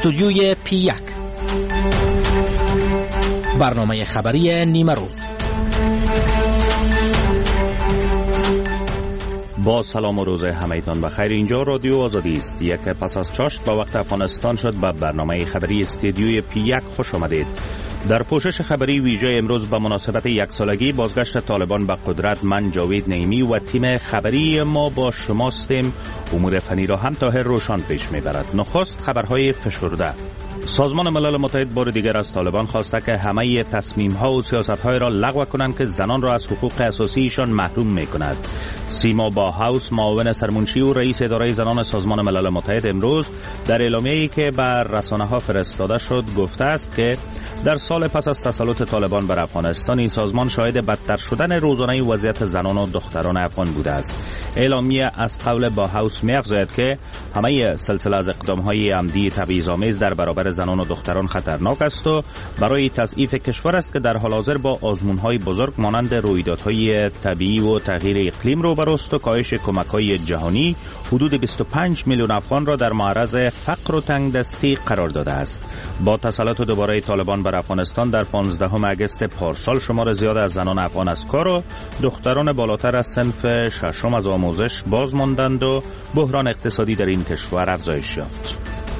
استودیوی P1 برنامه خبری نیمه روز. با سلام و روز همه‌تان بخیر. اینجا رادیو آزادی است. یک پس از چاشت با وقت افغانستان شد به برنامه خبری استودیوی P1 خوش آمدید. در پوشش خبری ویژه امروز به مناسبت یک سالگی بازگشت طالبان به قدرت، من جاوید نعیمی و تیم خبری ما با شماستیم. امور فنی را هم طاهر روشان پیش میبرد. نخست خبرهای فشرده. سازمان ملل متحد بار دیگر از طالبان خواسته که همه تصمیم‌ها و سیاست‌های را لغو کنند که زنان را از حقوق اساسیشان محروم می‌کند. سیما باهاوس، معاون سرمنشی و رئیس اداره زنان سازمان ملل متحد، امروز در اعلامیه‌ای که بر رسانه‌ها فرستاده شد گفته است که در سال پس از تسلط طالبان بر افغانستان این سازمان شاهد بدتر شدن روزانه وضعیت زنان و دختران افغان بوده است. اعلامیه از قول باهاوس می‌افزاید که همه سلسله از اقدام‌های عمدی تبعیض‌آمیز در برابر زنان و دختران خطرناک است و برای تضعیف کشور است که در حال حاضر با آزمون‌های بزرگ مانند رویدادهای طبیعی و تغییر اقلیم روبروست و کاهش کمک‌های جهانی حدود 25 میلیون افغان را در معرض فقر و تنگدستی قرار داده است. با تسلط دوباره طالبان بر افغانستان در 15 اگست پارسال شمار زیاد از زنان افغان از کار و دختران بالاتر از صنف ششم از آموزش باز ماندند و بحران اقتصادی در این کشور افزایش یافت.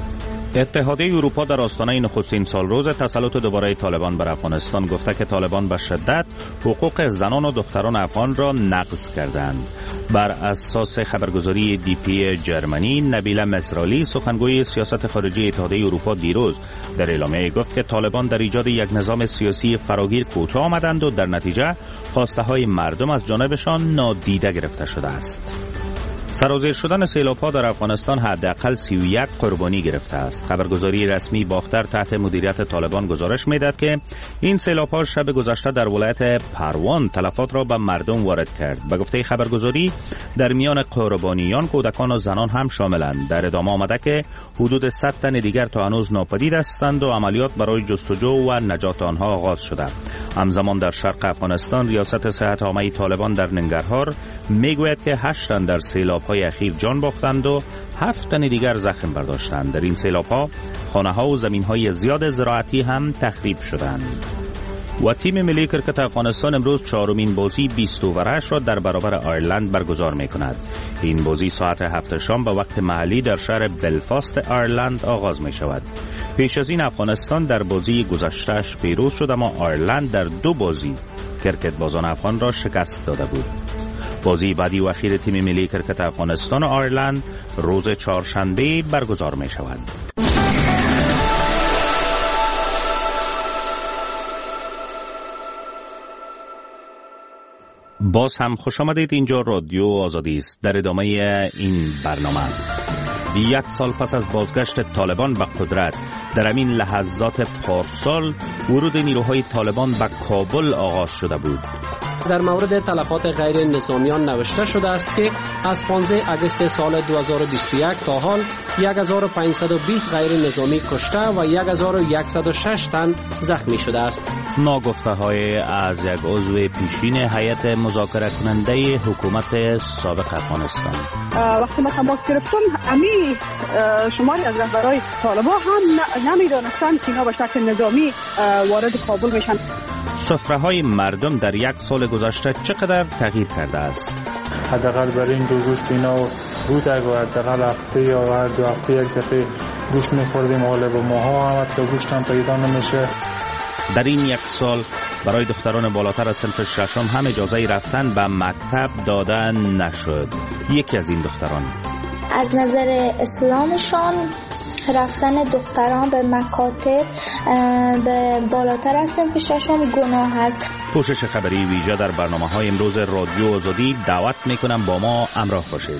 اتحادیه اروپا در آستانه نخستین سالروز تسلط دوباره طالبان بر افغانستان گفته که طالبان به شدت حقوق زنان و دختران افغان را نقض کردند. بر اساس خبرگزاری DP جرمنی، نبیله مزرالی، سخنگوی سیاست خارجی اتحادیه اروپا، دیروز در اعلامیه گفت که طالبان در ایجاد یک نظام سیاسی فراگیر کوتاه آمدند و در نتیجه خواسته های مردم از جانبشان نادیده گرفته شده است. سرازیر شدن سیلاب‌ها در افغانستان حداقل 31 قربانی گرفته است. خبرگزاری رسمی باختر تحت مدیریت طالبان گزارش می‌دهد که این سیلاب‌ها شب گذشته در ولایت پروان تلفات را به مردم وارد کرد. به گفته خبرگزاری در میان قربانیان کودکان و زنان هم شاملند. در ادامه آمده که حدود 100 تن دیگر تا هنوز ناپدید هستند و عملیات برای جستجو و نجات آنها آغاز شده. همزمان در شرق افغانستان ریاست صحت عامه طالبان در ننگرهار میگوید که 8 تن در سیلاب‌های اخیر جان باختند و 7 تن دیگر زخم برداشتند. در این سیلاب‌ها خانه‌ها و زمین‌های زیاد زراعتی هم تخریب شدند. و تیم ملی کرکت افغانستان امروز چهارمین بازی 20 اوورش را در برابر آیرلند برگزار می‌کند. این بازی ساعت 7 شام به وقت محلی در شهر بلفاست آیرلند آغاز می‌شود. پیش از این افغانستان در بازی گذشته‌اش پیروز شد، اما آیرلند در 2 بازی کرکت بازان افغان را شکست داده بود. بازی بعدی و اخیر تیم ملی کرکت افغانستان و آیرلند روز چهارشنبه برگزار می شود. باز هم خوش آمدید. اینجا رادیو آزادی است. در ادامه این برنامه 1 سال پس از بازگشت طالبان به قدرت، در همین لحظات پارسال ورود نیروهای طالبان به کابل آغاز شده بود. در مورد تلفات غیر نظامیان نوشته شده است که از 15 اگست سال 2021 تا حال 1520 غیر نظامی کشته و 1106 تن زخمی شده است. ناگفته‌های از یک عضو پیشین هیئت مذاکره کننده حکومت سابق افغانستان. وقتی ما تماس گرفتم امی شماری از رهبران طالبان هم نمیدانستند که اینا به شکل نظامی وارد کابل میشن. سفره‌های مردم در 1 سال گذشته چقدر تغییر کرده است؟ حداقل برای این دو گوشت اینا بود اگه حداقل هفته یا هر 2 هفته یک دفعه گوشت می‌خوردیم، حالا با ماها هم تا گوشت هم پیدا نمیشه. در این 1 سال برای دختران بالاتر از صنف ششم هم اجازه رفتن به مکتب دادن نشد. یکی از این دختران از نظر اسلامشان رفتن دختران به مکاتب به بالاتر از صنف ششم گناه است. پوشش خبری ویژه در برنامه‌های امروز رادیو آزادی. دعوت می‌کنم با ما همراه باشید.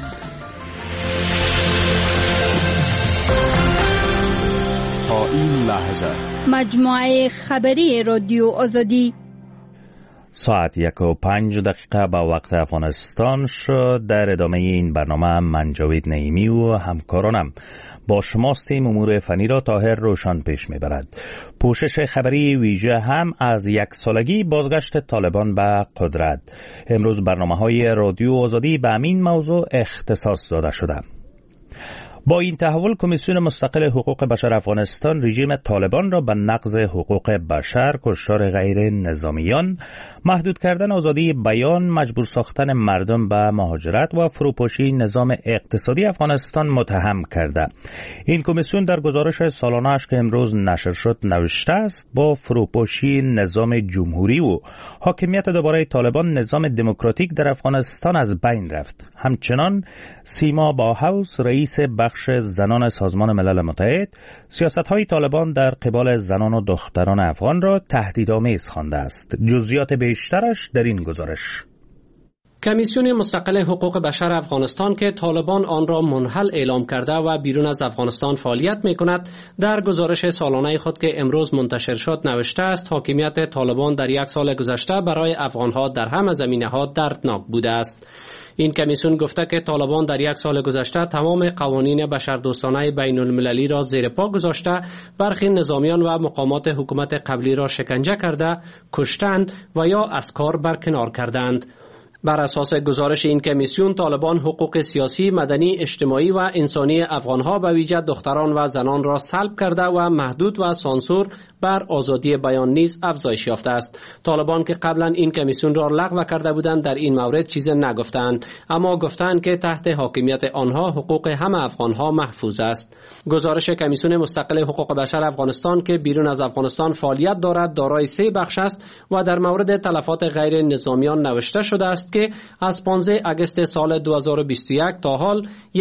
تا این لحظه مجموعه خبری رادیو آزادی ساعت 1:05 به وقت افغانستان شد. در ادامه این برنامه من جاوید نعیمی و همکارانم با شماستیم. امور فنی را طاهر روشان پیش میبرد. پوشش خبری ویژه هم از 1 سالگی بازگشت طالبان به قدرت. امروز برنامه‌های رادیو آزادی به همین موضوع اختصاص داده شده. با این تحول کمیسیون مستقل حقوق بشر افغانستان رژیم طالبان را به نقض حقوق بشر، کشتار غیر نظامیان، محدود کردن آزادی بیان، مجبور ساختن مردم به مهاجرت و فروپاشی نظام اقتصادی افغانستان متهم کرده. این کمیسیون در گزارش سالانه‌اش که امروز نشر شد نوشته است با فروپاشی نظام جمهوری و حاکمیت دوباره طالبان نظام دموکراتیک در افغانستان از بین رفت. همچنان سیما باهوس رئیس بخش زنان سازمان ملل متحد سیاست‌های طالبان در قبال زنان و دختران افغان را تهدیدآمیز خوانده است. جزئیات بیشترش در این گزارش. کمیسیون مستقل حقوق بشر افغانستان که طالبان آن را منحل اعلام کرده و بیرون از افغانستان فعالیت می‌کند، در گزارش سالانه خود که امروز منتشر شد نوشته است حاکمیت طالبان در یک سال گذشته برای افغان‌ها در همه زمینه‌ها دردناک بوده است. این کمیسیون گفته که طالبان در یک سال گذشته تمام قوانین بشردوستانه بین المللی را زیر پا گذاشته، برخی نظامیان و مقامات حکومت قبلی را شکنجه کرده، کشتند و یا از کار برکنار کردند. بر اساس گزارش این کمیسیون طالبان حقوق سیاسی، مدنی، اجتماعی و انسانی افغانها به ویژه دختران و زنان را سلب کرده و محدود و سانسور بر آزادی بیان نیز افزایش یافته است. طالبان که قبلا این کمیسیون را لغو کرده بودند در این مورد چیزی نگفتند، اما گفتند که تحت حاکمیت آنها حقوق همه افغانها محفوظ است. گزارش کمیسیون مستقل حقوق بشر افغانستان که بیرون از افغانستان فعالیت دارد دارای 3 بخش است و در مورد تلفات غیر نظامیان نوشته شده است که از 15 اگست سال 2021 تا حال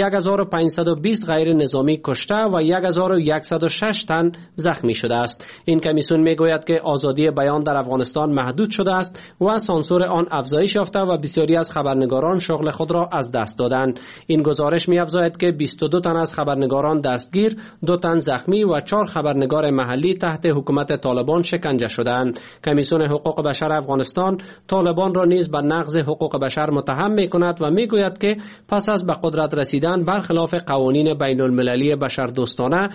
1520 غیر نظامی کشته و 1106 تن زخمی شده است. این کمیسیون میگوید که آزادی بیان در افغانستان محدود شده است و سانسور آن افزایش یافته و بسیاری از خبرنگاران شغل خود را از دست دادند. این گزارش می‌افزاید که 22 تن از خبرنگاران دستگیر، 2 تن زخمی و 4 خبرنگار محلی تحت حکومت طالبان شکنجه شدند. کمیسیون حقوق بشر افغانستان طالبان را نیز به نقض حقوق بشر متهم می‌کند و می‌گوید که پس از به قدرت رسیدن برخلاف قوانین بین المللی بشردوستانه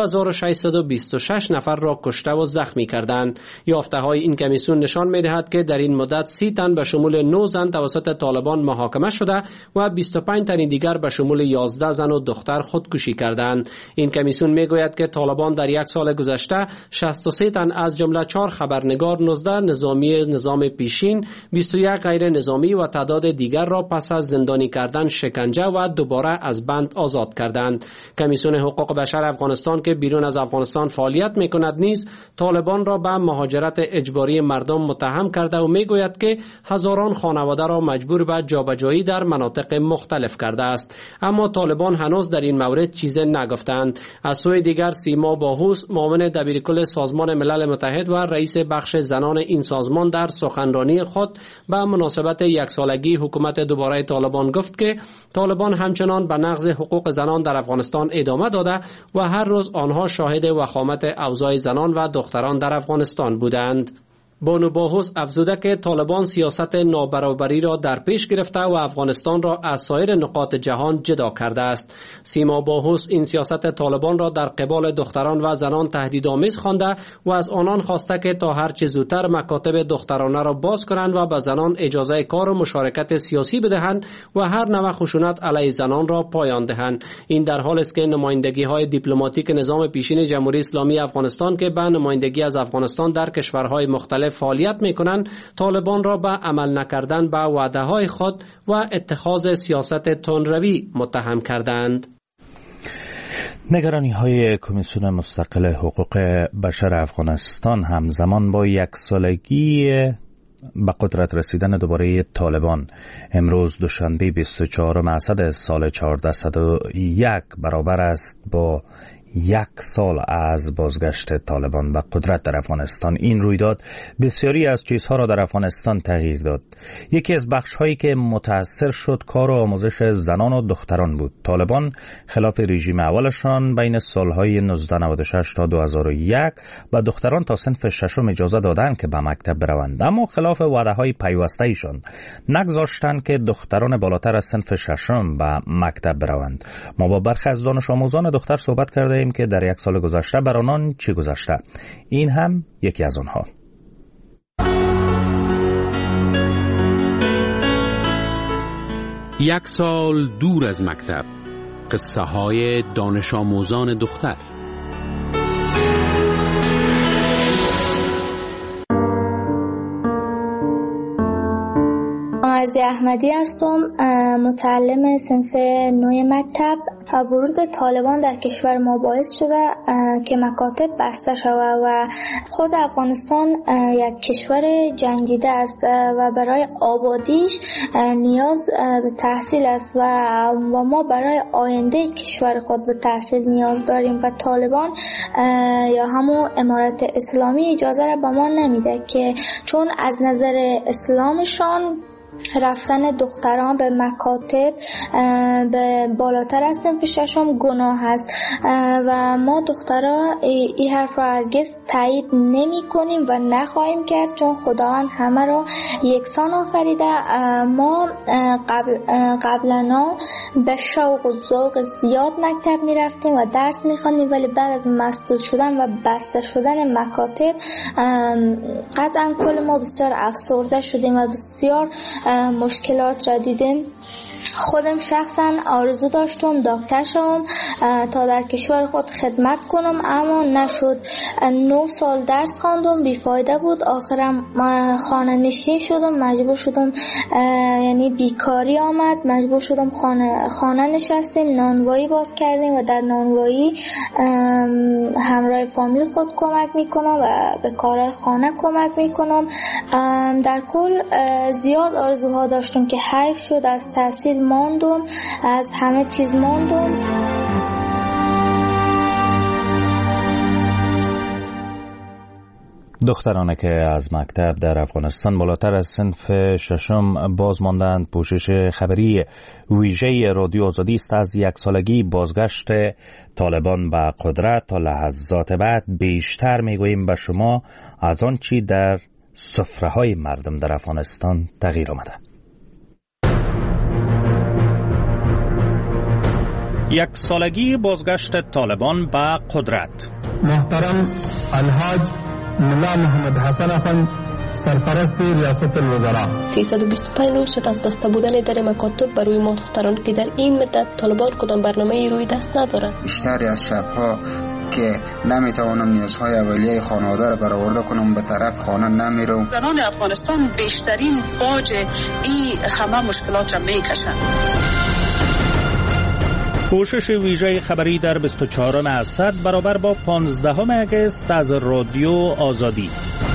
2626 نفر را کشته و زخمی کردند. یافته‌های این کمیسیون نشان می‌دهد که در این مدت 30 تن به شمول 9 زن توسط طالبان محاکمه شده و 25 تن دیگر به شمول 11 زن و دختر خودکشی کردند. این کمیسیون می‌گوید که طالبان در یک سال گذشته 63 تن از جمله 4 خبرنگار، 19 نظامی نظام پیشین، 21 غیر نظامی و تعداد دیگر را پس از زندانی کردن، شکنجه و دوباره از بند آزاد کردند. کمیسیون حقوق بشر افغانستان که بیرون از افغانستان فعالیت می‌کند نیز طالبان را به مهاجرت اجباری مردم متهم کرده و میگوید که هزاران خانواده را مجبور به جابجایی در مناطق مختلف کرده است. اما طالبان هنوز در این مورد چیزی نگفتند. از سوی دیگر سیما باهوس معاون دبیرکل سازمان ملل متحد و رئیس بخش زنان این سازمان در سخنرانی خود به مناسبت یک سالگی حکومت دوباره طالبان گفت که طالبان همچنان به نقض حقوق زنان در افغانستان ادامه داده و هر روز آنها شاهد وخامت اوضاع زنان و دختران در افغانستان بودند. بانو باهوس افزوده که طالبان سیاست نابرابری را در پیش گرفته و افغانستان را از سایر نقاط جهان جدا کرده است. سیما باهوس این سیاست طالبان را در قبال دختران و زنان تهدیدآمیز خوانده و از آنان خواسته که تا هر چه زودتر مکاتب دخترانه را باز کنند و به زنان اجازه کار و مشارکت سیاسی بدهند و هر نوع خشونت علیه زنان را پایان دهند. این در حالی است که نمایندگی‌های دیپلماتیک نظام پیشین جمهوری اسلامی افغانستان که به نمایندگی از افغانستان در کشورهای مختلف فعالیت می‌کنند، طالبان را به عمل نکردن به وعده‌های خود و اتخاذ سیاست تندروی متهم کردند. نگرانی‌های کمیسیون مستقل حقوق بشر افغانستان همزمان با یک سالگی به قدرت رسیدن دوباره طالبان امروز دوشنبه 24 اسد سال 1401 برابر است با 1 سال از بازگشت طالبان به قدرت در افغانستان. این رویداد بسیاری از چیزها را در افغانستان تغییر داد. یکی از بخش‌هایی که متأثر شد کار و آموزش زنان و دختران بود. طالبان خلاف رژیم اولشان بین سالهای 1996 تا 2001 به دختران تا صنف ششم اجازه دادند که به مکتب بروند، اما خلاف وعده‌های پیوسته ایشان نگذاشتند که دختران بالاتر از صنف ششم به مکتب بروند. ما با برخی از دانش آموزان دختر صحبت کردیم که در 1 سال گذشته بر آنان چی گذشته. این هم یکی از آنها. 1 سال دور از مکتب، قصه های دانش آموزان دختر. مرزی احمدی هستم، متعلم صنف 9 مکتب. ورود طالبان در کشور ما باعث شده که مکاتب بسته شود و خود افغانستان یک کشور جنگیده است و برای آبادیش نیاز به تحصیل است و ما برای آینده کشور خود به تحصیل نیاز داریم و طالبان یا همون امارت اسلامی اجازه را به ما نمیده که چون از نظر اسلامشان رفتن دختران به مکاتب به بالاتر از صنف ششم گناه است و ما دختران این حرف را هرگز تایید نمی کنیم و نخواهیم کرد، چون خداوند همه را یکسان آفریده. ما قبلا به شوق و ذوق زیاد مکتب می رفتیم و درس می خواندیم، ولی بعد از مسدود شدن و بسته شدن مکاتب قطعا کل ما بسیار افسرده شدیم و بسیار مشکلات را دیدیم. خودم شخصا آرزو داشتم دکتر شوم تا در کشور خود خدمت کنم، اما نشد. 9 سال درس خواندم، بیفایده بود. آخرم خانه نشین شدم، مجبور شدم، یعنی بیکاری آمد، مجبور شدم خانه نشستیم، نانوایی باز کردیم و در نانوایی همراه فامیل خود کمک میکنم و به کار خانه کمک میکنم. در کل زیاد آرزوها داشتم که حیف شد، از تحصیل ماندم، از همه چیز ماندم. دخترانی که از مکتب در افغانستان بالاتر از صنف ششم باز ماندند، پوشش خبری ویژه رادیو آزادی است. از 1 سالگی بازگشت طالبان به قدرت تا لحظات بعد بیشتر میگوییم به شما از آن چی در سفره‌های مردم در افغانستان تغییر آمده. 1 سالگی بازگشت طالبان به قدرت. محترم الحاج ملا محمد حسن افند سرپرست ریاست الوزراء، 325 روز شد از بسته بودن در مکاتب برای ما دختران که در این مدت طالبان کدام برنامه روی دست ندارند. بیشتری از شبها که نمیتوانم نیازهای اولیه خانواده را برآورده کنم به طرف خانه نمیرم. زنان افغانستان بیشترین باج این همه مشکلات را میکشند. پوشش ویژه خبری در 24 اسد برابر با 15 اگست از رادیو آزادی.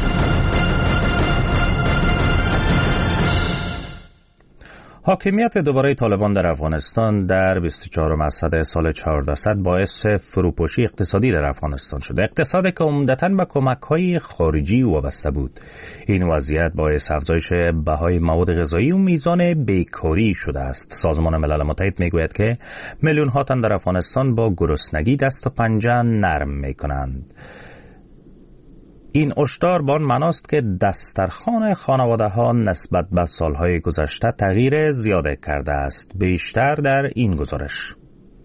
حاکمیت دوباره طالبان در افغانستان در 24 اسد سال 1400 باعث فروپاشی اقتصادی در افغانستان شده. اقتصادی که عمدتاً به کمک‌های خارجی وابسته بود. این وضعیت باعث افزایش بهای مواد غذایی و میزان بیکاری شده است. سازمان ملل متحد میگوید که میلیون‌ها تن در افغانستان با گرسنگی دست و پنجه نرم میکنند. این هشدار به آن معناست که دسترخوان خانواده‌ها نسبت به سالهای گذشته تغییر زیاده کرده است. بیشتر در این گزارش.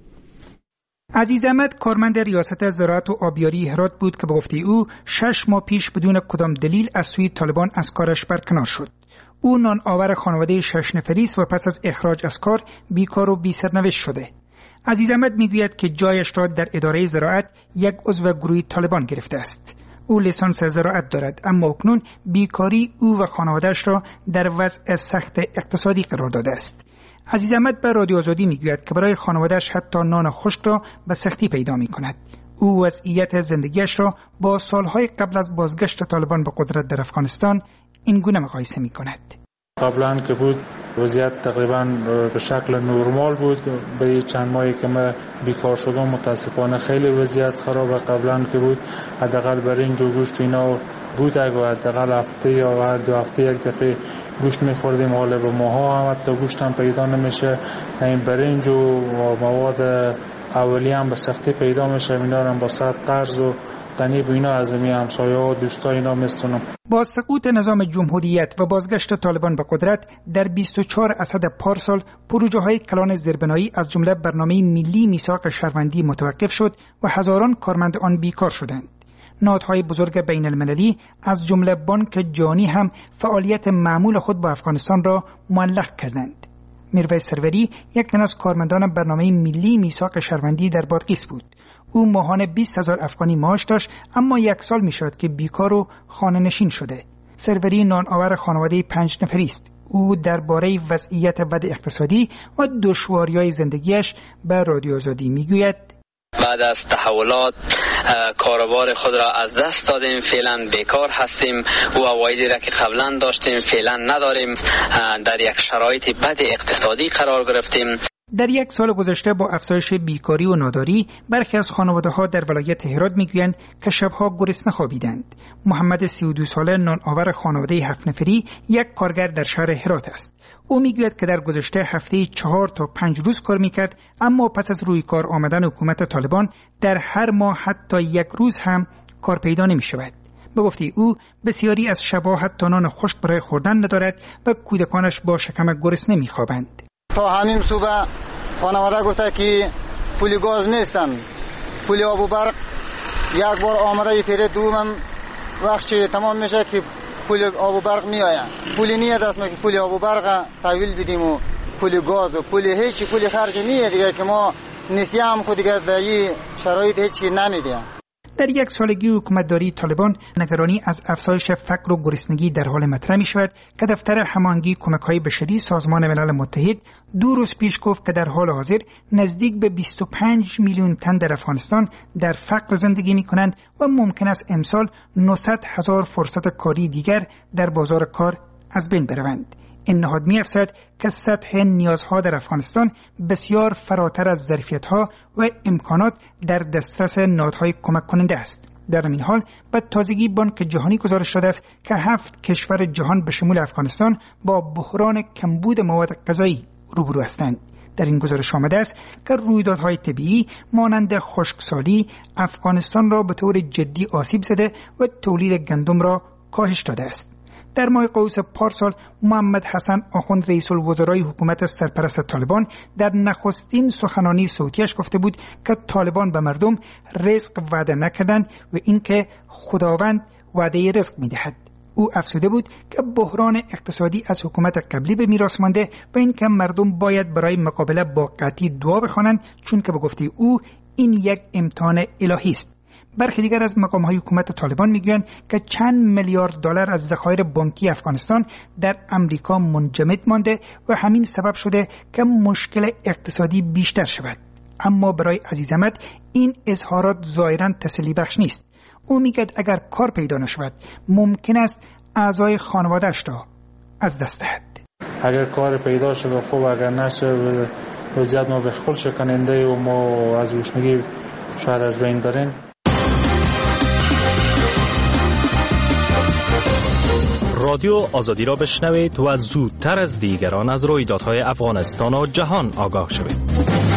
عزیز احمد کارمند ریاست زراعت و آبیاری هرات بود که به گفته او 6 ماه پیش بدون کدام دلیل از سوی طالبان از کارش برکنار شد. او نان آور خانواده 6 نفری است و پس از اخراج از کار بیکار و بی سرنوشت شده. عزیز احمد میگوید که جایش را در اداره زراعت یک عضو گروه طالبان گرفته است. او لیسانس زراعت دارد، اما اکنون بیکاری او و خانواده‌اش را در وضع سخت اقتصادی قرار داده است. عزیز احمد به رادیو آزادی میگوید که برای خانواده‌اش حتی نان خشک را به سختی پیدا می‌کند. او وضعیت زندگیش را با سالهای قبل از بازگشت طالبان به قدرت در افغانستان این گونه مقایسه می‌کند. قبلا که بود وضعیت تقریبا به شکل نرمال بود. به چند ماهی که من بیکار شدم متاسفانه خیلی وضعیت خرابه. قبلا که بود حداقل برنج و گوشت اینا بود، اگه حداقل هفته یا 2 هفته یک دفعه گوشت می‌خوردیم. حالا به ماها هم حتی گوشت هم پیدا نمیشه. این برنج و مواد اولیه هم به سختی پیدا میشه. اینا هم با سخت قرض و تنیب اینا از همسایه‌ها و دوستای اینا میستونم. با سقوط نظام جمهوریت و بازگشت طالبان به قدرت در 24 اسد پارسال پروژه‌های کلان زیربنایی از جمله برنامه ملی میثاق شهروندی متوقف شد و هزاران کارمند آن بیکار شدند. نهادهای بزرگ بین المللی از جمله بانک جهانی هم فعالیت معمول خود با افغانستان را معلق کردند. میرویس سروری یک تن از کارمندان برنامه ملی میثاق شهروندی در بادغیس بود. او ماهانه 20,000 افغانی معاش داشت، اما 1 سال می شود که بیکار و خانه نشین شده. سروری نان آور خانواده 5 نفری است. او درباره وضعیت بد اقتصادی و دشواری‌های زندگیش به رادیو آزادی میگوید: بعد از تحولات کاروبار خود را از دست دادیم، فعلا بیکار هستیم و عوایدی را که قبلا داشتیم فعلا نداریم، در یک شرایط بد اقتصادی قرار گرفتیم. در 1 سال گذشته با افزایش بیکاری و ناداری، برخی از خانواده‌ها در ولایت هرات میگویند که شبها گرسنه خوابیدند. محمد 32 ساله نان آور خانواده 7 نفری یک کارگر در شهر هرات است. او میگوید که در گذشته هفته 4 تا 5 روز کار میکرد، اما پس از روی کار آمدن حکومت طالبان در هر ماه حتی 1 روز هم کار پیدا نمیشود. به گفته او بسیاری از شبها حتی نان خشک برای خوردن ندارد و کودکانش با شکم گرسنه میخوابند. تا همین صبح خانواده گفته که پول گاز نیستن، پول آب و برق یک بار آمده پیره دومم وقتی تمام میشه که پول آب و برق میآید. پولی نیست است که پول آب و برق تحویل بدیم و پول گاز و پول هیچ پول خرج نیست دیگه که ما نسیه هم خود دیگه در این شرایط هیچ نمیدیم. در 1 سالگی حکومتداری طالبان نگرانی از افزایش فقر و گرسنگی در حال مطرح می شود که دفتر هماهنگی کمک‌های بشری سازمان ملل متحد 2 روز پیش گفت که در حال حاضر نزدیک به 25 میلیون تن در افغانستان در فقر زندگی می کنند و ممکن است امسال 900,000 فرصت کاری دیگر در بازار کار از بین بروند. این نهاد می‌افزاید که سطح نیازها در افغانستان بسیار فراتر از ظرفیت‌ها و امکانات در دسترس نهادهای کمک کننده است. در این حال به تازگی بانک جهانی گزارش داده است که 7 کشور جهان به شمول افغانستان با بحران کمبود مواد غذایی روبرو هستند. در این گزارش آمده است که رویدادهای طبیعی مانند خشکسالی افغانستان را به طور جدی آسیب زده و تولید گندم را کاهش داده است. در ماه قوس پارسال محمد حسن آخوند رئیس الوزرای حکومت سرپرست طالبان در نخستین سخنرانی صوتیش گفته بود که طالبان به مردم رزق وعده نکردند و اینکه خداوند وعده رزق می‌دهد. او افزوده بود که بحران اقتصادی از حکومت قبلی به میراث مانده و اینکه مردم باید برای مقابله با قحطی دعا بخوانند، چون که به گفته او این یک امتحان الهی است. برخی دیگر از مقام‌های حکومت طالبان میگویند که چند میلیارد دلار از ذخایر بانکی افغانستان در امریکا منجمد مانده و همین سبب شده که مشکل اقتصادی بیشتر شود. اما برای عزیز احمد این اظهارات ظاهراً تسلی بخش نیست. او میگوید اگر کار پیدا نشود ممکن است اعضای خانواده‌اش را از دست دهد. اگر کار پیدا شود خوب، اگر نشه وضعیت ما به خپل شکننده و ما از گشنگی شاید از بین بریم. رادیو آزادی را بشنوید و زودتر از دیگران از رویدادهای افغانستان و جهان آگاه شوید.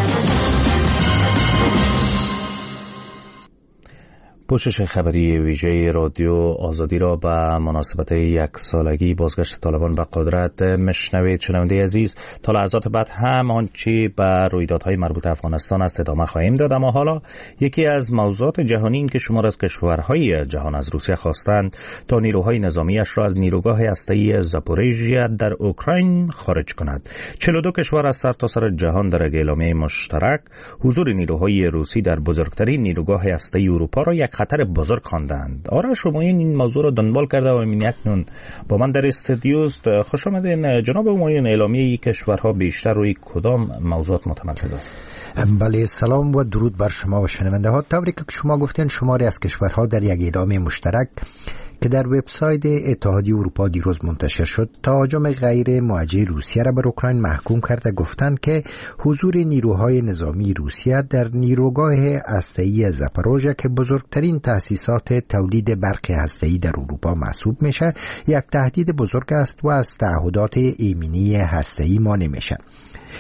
پوشش خبری ویژه رادیو آزادی را به مناسبت 1 سالگی بازگشت طالبان به قدرت مشنوید. شنونده عزیز، تا لحظات بعد هم آنچه به رویدادهای مربوط افغانستان است ادامه خواهیم داد، اما حالا یکی از موضوعات جهانی این که شمار از کشورهای جهان از روسیه خواستند تا نیروهای نظامیش را از نیروگاه هسته‌ای زاپوریژیا در اوکراین خارج کند. 42 کشور از سرتاسر جهان در اعلامیه مشترک حضور نیروهای روسی در بزرگترین نیروگاه هسته‌ای اروپا را یک خطر بزرگ خواندند. آرش همایون این موضوع را دنبال کرده و من اکنون با من در استودیو است. خوش آمدین جناب همایون. اعلامیه کشورها بیشتر روی کدام موضوعات متمرکز است؟ بله، سلام و درود بر شما و شنونده ها. طوری که شما گفتین شماری از کشورها در یک اعلامیه مشترک که در وبسایت اتحادیه اروپا دیروز منتشر شد تهاجم غیر موجه روسیه را بر اوکراین محکوم کرده گفتند که حضور نیروهای نظامی روسیه در نیروگاه هسته‌ای زاپوریژیا که بزرگترین تأسیسات تولید برق هسته‌ای در اروپا محسوب میشه یک تهدید بزرگ است و از تعهدات ایمنی هسته‌ای مانع میشه.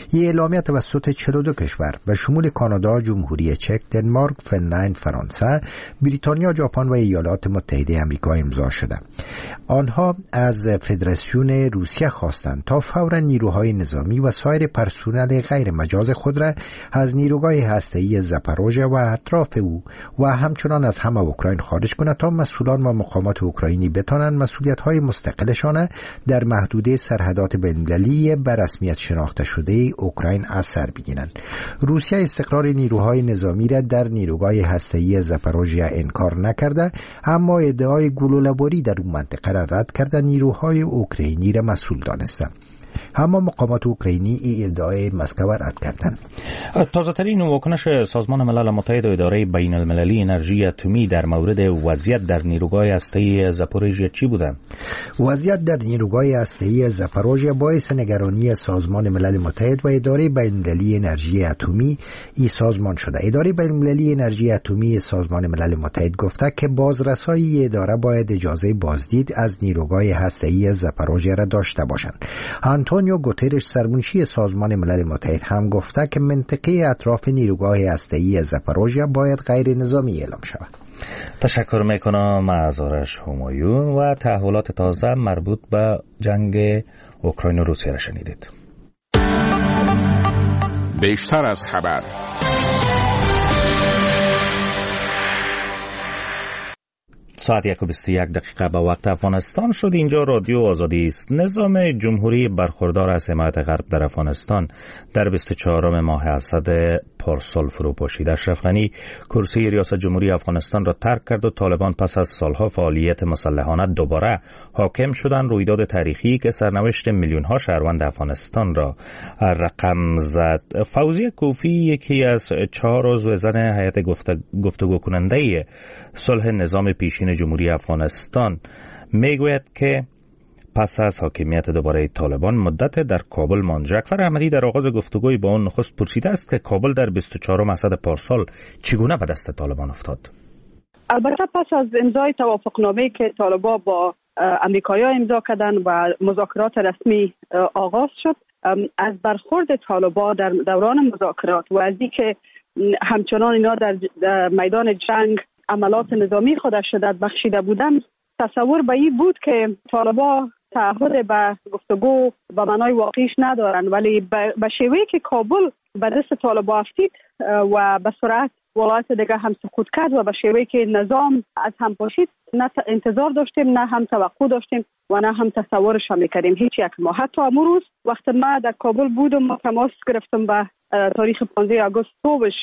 این اعلامیه توسط 42 کشور به شمول کانادا، جمهوری چک، دنمارک، فنلند، فرانسه، بریتانیا، ژاپن و ایالات متحده آمریکا امضا شده. آنها از فدراسیون روسیه خواستند تا فوراً نیروهای نظامی و سایر پرسنل غیر مجاز خود را از نیروگاه هسته‌ای زاپاروژه و اطراف او و همچنان از همه اوکراین خارج کند تا مسئولان و مقامات اوکراینی بتوانند مسئولیت‌های مستقلشان در محدوده سرحدات بین‌المللی به رسمیت شناخته شده اوکراین از سر بگیرند. روسیه استقرار نیروهای نظامی را در نیروگاه هسته‌ای زاپاروژه انکار نکرده، اما ادعای گلوله‌باری در اون منطقه را رد کرده نیروهای اوکراینی را مسئول دانسته. اما مقامات اوکراینی این ادعای مسکو رد کردند. تازه‌ترین واکنش سازمان ملل متحد و اداره بین المللی انرژی اتمی در مورد وضعیت در نیروگاه هسته‌ای زاپاروژه چی بوده؟ وضعیت در نیروگاه هسته‌ای زاپاروژه باعث نگرانی سازمان ملل متحد و اداره بین المللی انرژی اتمی این سازمان شده. اداره بین المللی انرژی اتمی سازمان ملل متحد گفته که بازرسایی اداره باید اجازه بازدید از نیروگاه هسته‌ای زاپاروژه را داشته باشند. آنتونیو گوترش سرمنشی سازمان ملل متحد هم گفته که منطقه اطراف نیروگاه هسته‌ای زاپاروژه باید غیر نظامی اعلام شود. تشکر میکنم از آرش همایون و تحولات تازه مربوط به جنگ اوکراین و روسیه را شنیدید. بیشتر از خبر. ساعت 1:21 به وقت افغانستان شد. اینجا رادیو آزادی است. نظام جمهوری برخوردار از حمایت غرب در افغانستان در 24 ماه اسد پارسال فرو پاشید. اشرف غنی کرسی ریاست جمهوری افغانستان را ترک کرد و طالبان پس از سالها فعالیت مسلحانه دوباره حاکم شدند. رویداد تاریخی که سرنوشت میلیون ها شهروند افغانستان را رقم زد. فوزیه کوفی یکی از 4 عضو زن هیئت گفتگو کننده صلح نظام پیشین جمهوری افغانستان میگوید که پس از حاکمیت دوباره طالبان مدت در کابل ماند. جعفر احمدی در آغاز گفتگوی با اون نخست پرسیده است که کابل در 24 اسد پارسال چگونه به دست طالبان افتاد؟ البته پس از امضای توافقنامه‌ای که طالبان با امریکایی‌ها امضا کردند و مذاکرات رسمی آغاز شد، از برخورد طالبان در دوران مذاکرات و از اینکه همچنان اینا در میدان جنگ عملات نظامی خودش شدت بخشیده بودن، تصور به این بود که طالبان تعهد به گفتگو به معنای واقعیش ندارن، ولی به شیوهی که کابل به دست طالبان افتید و به سرعت ولایت دیگه هم سقوط کرد و به شیوهی که نظام از هم پاشید، نه انتظار داشتیم، نه هم توقع داشتیم و نه هم تصورش هم میکردیم هیچ یک ما. حتی امروز وقتی ما در کابل بودم تماس گرفتم به تاریخ 15 آگوست صبحش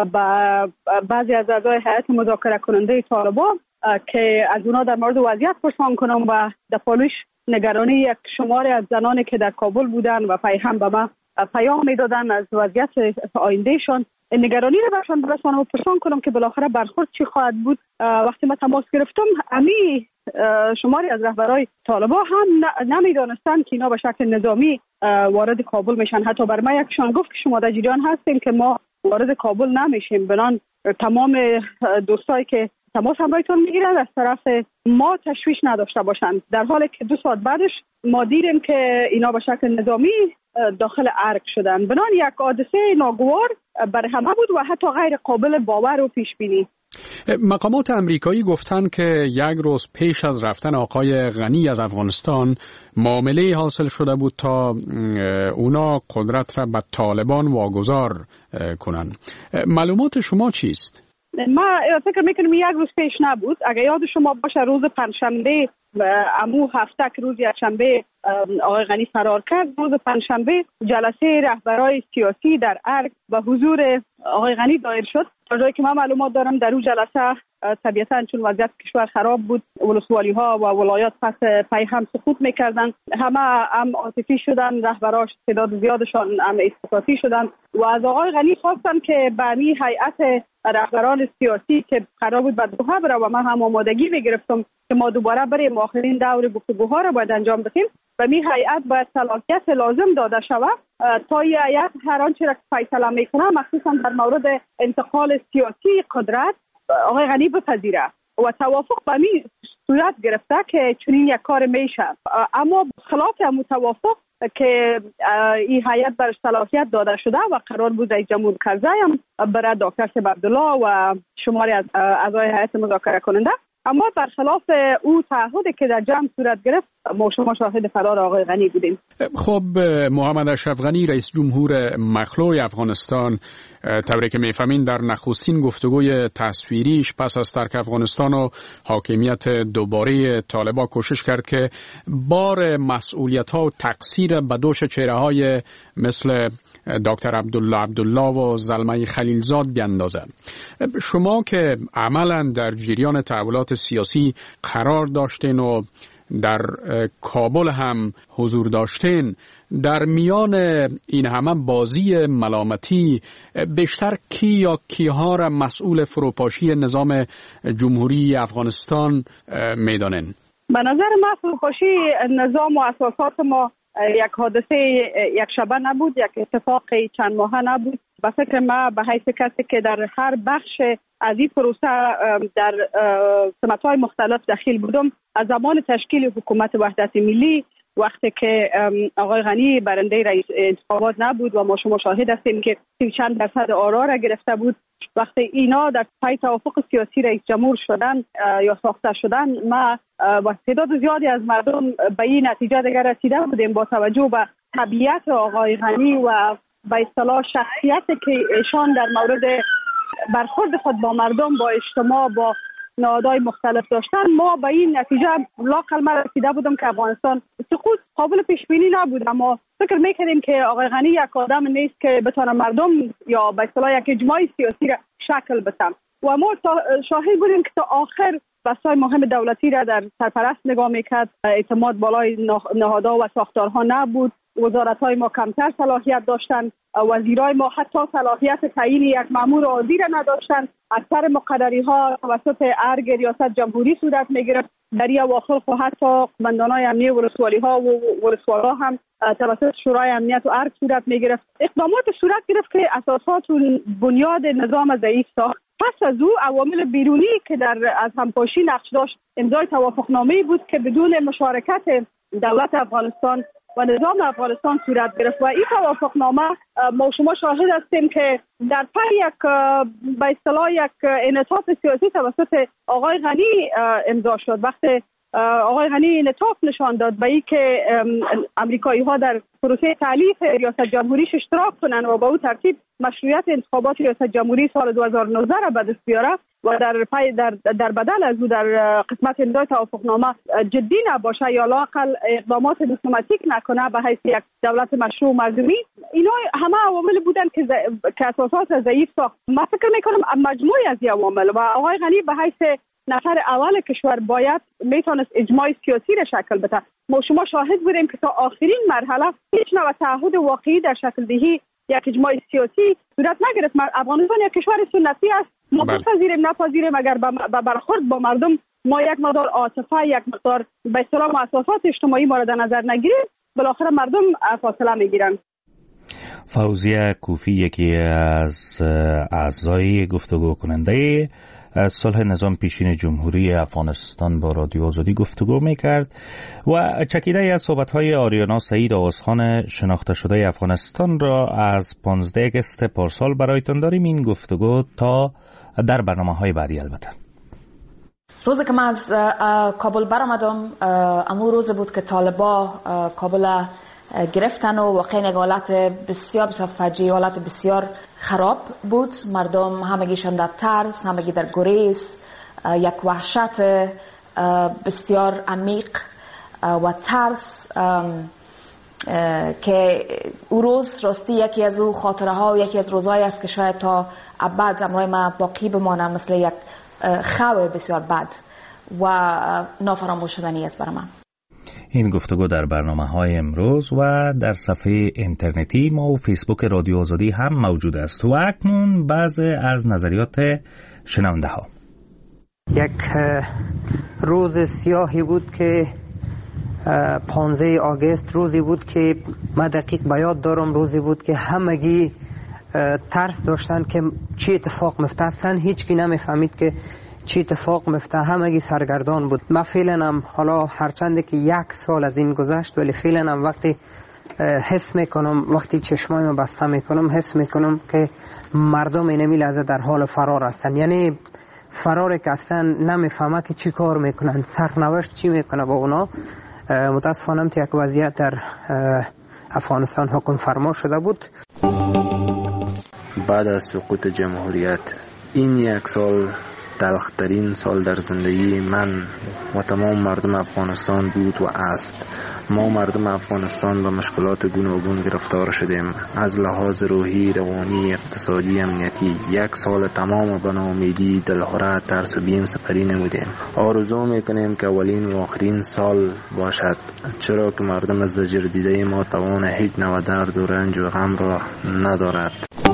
با بعضی از اعضای هیئت مذاکره کننده طالبان که از اونا در مورد وضعیت پرسان کنم و در پالوش نگرانی یک شماری از زنانی که در کابل بودن و هم به من پیام میدادن از وضعیت آیندهشان، نگرانی رو برشان برسانم و پرسان کنم که بالاخره برخورد چی خواهد بود. وقتی من تماس گرفتم امی شماری از رهبرای طالبان هم نمیدانستند که اینا به شکل نظامی وارد کابل میشن. حتی بر من یکشان گفت که شما در جریان هستین که ما وارد کابل نمیشیم، بنان تمام دوستایی که تماس هم بایتون میگیرن از طرف ما تشویش نداشته باشند، در حالی که 2 ساعت بعدش ما دیدیم که اینا به شکل نظامی داخل ارگ شدن. بنان یک حادثه ناگوار برای همه بود و حتی غیر قابل باور و پیش بینی. مقامات امریکایی گفتن که 1 روز پیش از رفتن آقای غنی از افغانستان معامله حاصل شده بود تا اونا قدرت را به طالبان واگذار کنن. معلومات شما چیست؟ ما فکر میکنم 1 روز پیش نبود. اگر یاد شما باشه روز پنجشنبه امو هفته که روز یکشنبه آقای غنی فرار کرد، روز پنجشنبه جلسه رهبرای سیاسی در ارگ به حضور آقای غنی دایر شد. تا جایی که من معلومات دارم در اون جلسه طبیعتاً چون وضعیت کشور خراب بود، ولسوالی ها و ولایات پس پی هم سقوط میکردن، همه هم عاطفی شدن، رهبراش تعداد زیادشان هم استفاده شدن و از آقای غنی خواستن که به این هیئت رهبران سیاسی که قرار بود به دوحه بره و من هم آمادگی میگرفتم که ما دوباره بریم آخرین دور گفتگوها را باید انجام بدیم و می هیئت باید صلاحیت لازم داده شود تا این هیئت هر آنچه را فیصله میکنه مخصوصا در مورد انتقال سیاسی قدرت آقای غنی بپذیره و توافق به می صورت گرفته که چنین یک کار میشه. اما خلاف هم توافق که این هیئت برش صلاحیت داده شده و قرار بود رئیس جمهور کرزی هم برای دکتر سیب عبدالله و شماری از اعضای هیئت مذاکره کننده، اما برخلاف او تعهدی که در جمع صورت گرفت ما شما شاهد فرار آقای غنی بودیم. خب محمد اشرف غنی رئیس جمهور مخلوع افغانستان طوری که میفهمین در نخستین گفتگوی تصویریش پس از ترک افغانستان و حاکمیت دوباره طالبان کوشش کرد که بار مسئولیت ها و تقصیر به دوش چهره های مثل دکتر عبدالله و زلمه خلیلزاد بیندازه. شما که عملا در جریان تحولات سیاسی قرار داشتین و در کابل هم حضور داشتین، در میان این همه بازی ملامتی بیشتر کی یا کیها را مسئول فروپاشی نظام جمهوری افغانستان میدانن؟ به نظر من فروپاشی نظام و اساسات ما یک حادثه یک شبه نبود، یک اتفاق چند ماهه نبود. به فکر ما به حیث کسی که در هر بخش از این پروسه در سمت‌های مختلف دخیل بودم، از زمان تشکیل حکومت وحدت ملی وقتی که آقای غنی برنده رئیس انتخابات نبود و ما شما شاهد هستیم که 30 چند درصد آرا را گرفته بود، وقتی اینا در پای توافق سیاسی رئیس جمهور شدن یا ساخته شدن، ما با تعداد زیادی از مردم به این نتیجه دیگر رسیده بودیم با توجه به طبیعت آقای غنی و به اصطلاح شخصیتی که ایشان در مورد برخورد خود با مردم، با اجتماع، با نهادهای مختلف داشتن، ما به این نتیجه لااقل من رسیده بودم که افغانستان سقوط قابل پیش بینی نبود. اما فکر میکردیم که آقای غنی یک آدم نیست که بتونه مردم یا به اصطلاح یک اجماع سیاسی را شکل بدن و ما شاهد بودیم که تا آخر بحث‌های مهم دولتی را در سرپرست نگاه میکرد، اعتماد بالای نهادها و ساختارها نبود، وزارت‌های ما کمتر صلاحیت داشتند، وزیرای ما حتی صلاحیت تعیین یک مأمور عادی را نداشتند، اکثر مقرری‌ها توسط ارگ ریاست جمهوری صورت می‌گرفت، در این اواخر خو حتی قماندان‌های امنیه ولسوالی‌ها و ولسوالا هم توسط شورای امنیت و ارگ صورت می‌گرفت. اقدامات صورت گرفت که اساسات و بنیاد نظام ضعیف ساخت. پس از او عوامل بیرونی که در از همپاشی نقش داشت، امضای توافقنامه‌ای بود که بدون مشارکت دولت افغانستان و نظام افغانستان صورت گرفت و این توافقنامه ما شما شاهد هستیم که در پی یک به اصطلاح یک انعطاف سیاسی توسط آقای غنی امضا شد. وقتی آقای غنی انعطاف نشان داد به این که امریکایی‌ها در پروسه تألیف ریاست جمهوریش اشتراک کنند و با او ترتیب مشروعیت انتخابات ریاست جمهوری سال 2019 را به دست بیاره و در بدل از او در قسمت امضای توافقنامه جدی نباشه یا لااقل اقدامات دیپلماتیک نکنه به حیث یک دولت مشروع مردمی، اینا همه عوامل بودن که اساسات ضعیف ساخت. من فکر میکنم مجموعی از این عوامل و آقای غنی به حیث نفر اول کشور باید میتونست اجماع سیاسی را شکل بده. ما شما شاهد بودیم که تا آخرین مرحله هیچ نوع تعهد واقعی در شکل دهی یک اجماع سیاسی صورت نگرفت. افغانستان یک کشور سنتی است، ما بپذیریم نپذیریم، اگر به برخورد با مردم ما یک مقدار عاطفه، یک مقدار به اصطلاح مؤسسات اجتماعی مورد نظر نگیریم، بالاخره مردم فاصله میگیرن. فوزیه کوفی یکی از اعضای گفتگو کننده صلح نظام پیشین جمهوری افغانستان با رادیو آزادی گفتگو میکرد و چکیده از صحبت‌های آریانا سعید آوازخان شناخته شده افغانستان را از 15 اگست پارسال برایتان داریم. این گفتگو تا در برنامه‌های بعدی البته. روزی که من از کابل برآمدم، امو روز بود که طالبا کابل گرفتن و واقعا یک حالت بسیار فجیع، حالت بسیار خراب بود. مردم همگیشان در ترس، همگی در گریز، یک وحشت بسیار عمیق و ترس که او روز راستی یکی از او خاطره ها و یکی از روزهایی است که شاید تا ابد امروی ما باقی بمانه، مثل یک خواب بسیار بد و نافراموش شدنی است برای من. این گفتگو در برنامه‌های امروز و در صفحه اینترنتی ما و فیسبوک رادیو آزادی هم موجود است. و اکنون بعض از نظریات شنونده ها. یک روز سیاهی بود که 15 آگوست روزی بود که من دقیق به یاد دارم، روزی بود که همگی ترس داشتن که چی اتفاق میفته. اصلا هیچ کی نمیفهمید که چی اتفاق میفته، همگی سرگردان بود. من فعلا هم حالا هرچند که 1 سال از این گذشت ولی فعلا هم وقتی حس میکنم وقتی چشمایمو بسته میکنم حس میکنم که مردم اینمی لحظه در حال فرار هستن. یعنی فراره که اصلا نمیفهمه که چی کار میکنن، سرنوشت چی میکنه با اونا. متاسفانه یک وضعیت در افغانستان حکم فرما شده بود. بعد از سقوط جمهوریت این یک سال تلخترین سال در زندگی من و تمام مردم افغانستان بود و است. ما مردم افغانستان به مشکلات گوناگون گرفتار شدیم، از لحاظ روحی، روانی، اقتصادی، امنیتی. یک سال تمام به ناامیدی، دلهره، ترس و بیم سپری نمودیم. آرزو میکنیم که اولین و آخرین سال باشد، چرا که مردم از زجر دیده ما توان هیچ نوع درد و رنج و غم را ندارد.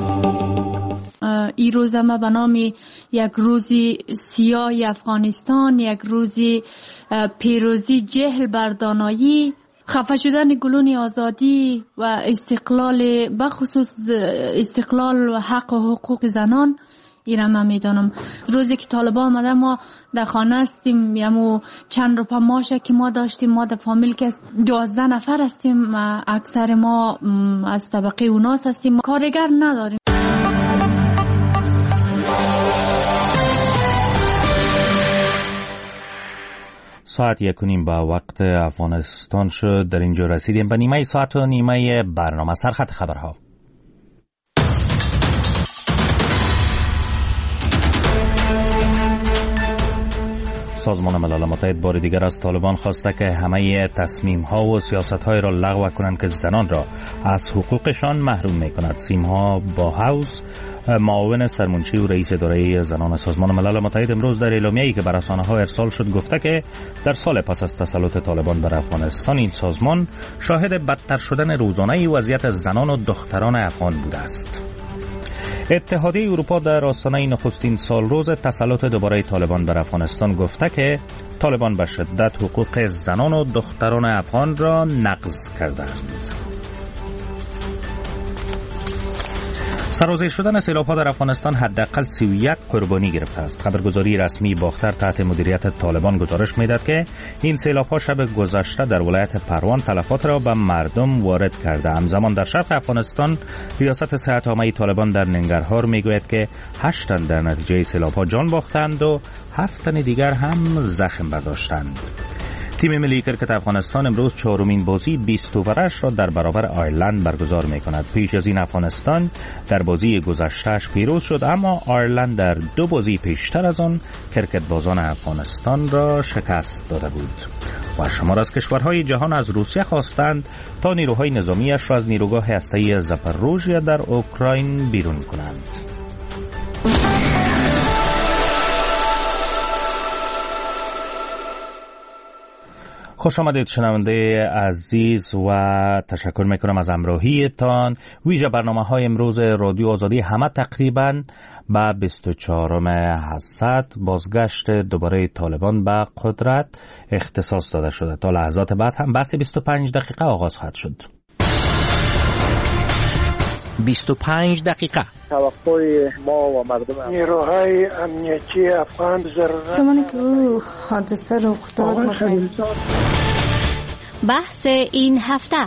این روز ما به نام یک روزی سیاه افغانستان، یک روزی پیروزی جهل بر دانایی، خفه شدن گلون آزادی و استقلال، بخصوص استقلال و حق و حقوق زنان. اینا من میدانم روزی که طالبان آمده ما در خانه هستیم، یمو چند روپا ماشه که ما داشتیم، ما در فامیل که 12 نفر هستیم، اکثر ما از طبقه اوناس هستیم، کارگر نداریم. ساعت 1:30 با وقت افغانستان شد. در اینجا رسیدیم به نیمه ساعت و نیمه برنامه سرخط خبرها. سازمان ملل متحد بار دیگر از طالبان خواسته که همه تصمیم ها و سیاست های را لغو کنند که زنان را از حقوقشان محروم می کند. سیمها با هاوس، معاون سرمنشی و رئیس اداره زنان سازمان ملل متحد، امروز در اعلامیه‌ای که به رسانه‌ها ارسال شد گفته که در سال پس از تسلط طالبان بر افغانستان این سازمان شاهد بدتر شدن روزانه وضعیت زنان و دختران افغان بوده است. اتحادیه اروپا در آستانه نخستین سال روز تسلط دوباره طالبان بر افغانستان گفته که طالبان به شدت حقوق زنان و دختران افغان را نقض کردند. سرازیر شدن سیلاب‌ها در افغانستان حداقل 31 قربانی گرفته است. خبرگزاری رسمی باختر تحت مدیریت طالبان گزارش می‌دهد که این سیلاب‌ها شب گذشته در ولایت پروان تلفات را به مردم وارد کرده. همزمان در شرق افغانستان ریاست صحت عامه طالبان در ننگرهار میگوید که 8 تن در نتیجه سیلاب‌ها جان باختند و 7 تن دیگر هم زخم برداشتند. تیم ملی کرکت افغانستان امروز چهارمین بازی 20 اوورش را در برابر آیرلند برگزار می‌کند. پیش از این افغانستان در بازی گذشته‌اش پیروز شد، اما آیرلند در 2 بازی پیشتر از آن کرکت بازان افغانستان را شکست داده بود. و شمار از کشورهای جهان از روسیه خواستند تا نیروهای نظامیش را از نیروگاه هسته‌ای زاپاروژیا در اوکراین بیرون کنند. خوش آمدید شنونده عزیز و تشکر میکنم از همراهیتان. ویژه برنامه‌های امروز رادیو آزادی همه تقریبا به 24 حسد بازگشت دوباره طالبان به قدرت اختصاص داده شده. تا لحظات بعد هم بحث 25 دقیقه آغاز خواهد شد. 25 دقیقه توقع ما و مردم نیروهای امنیتی افغان ضرورت زمانی که او حادثه رخ داد بحث این هفته.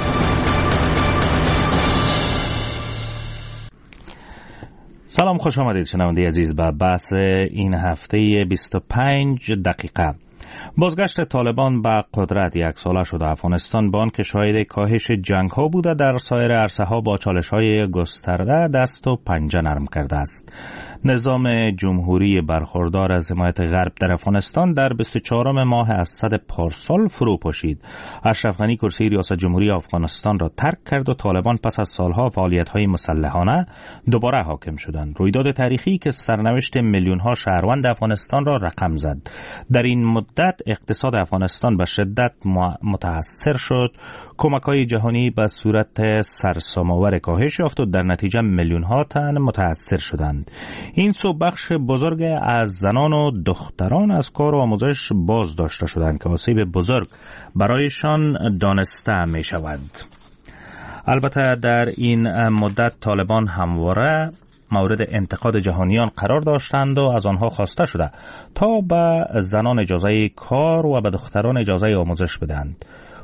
سلام، خوش آمدید شنونده عزیز به بحث این هفته 25 دقیقه. بازگشت طالبان به قدرت یک ساله شده. افغانستان با آنکه شاهد کاهش جنگ ها بوده در سایر عرصه ها با چالش های گسترده دست و پنجه نرم کرده است. نظام جمهوری برخوردار از حمایت غرب در افغانستان در 24 ماه اسد پارسال فرو پاشید. اشرف غنی کرسی ریاست جمهوری افغانستان را ترک کرد و طالبان پس از سالها فعالیت‌های مسلحانه دوباره حاکم شدند. رویداد تاریخی که سرنوشت میلیون‌ها شهروند افغانستان را رقم زد. در این مدت اقتصاد افغانستان به شدت متاثر شد. کمک‌های جهانی به صورت سرسام‌آور کاهش یافت و در نتیجه میلیون‌ها تن متاثر شدند. این سو بخش بزرگ از زنان و دختران از کار و آموزش باز داشته شدند که آسیب بزرگ برایشان دانسته می شود. البته در این مدت طالبان همواره مورد انتقاد جهانیان قرار داشتند و از آنها خواسته شده تا به زنان اجازه کار و به دختران اجازه آموزش بدهند.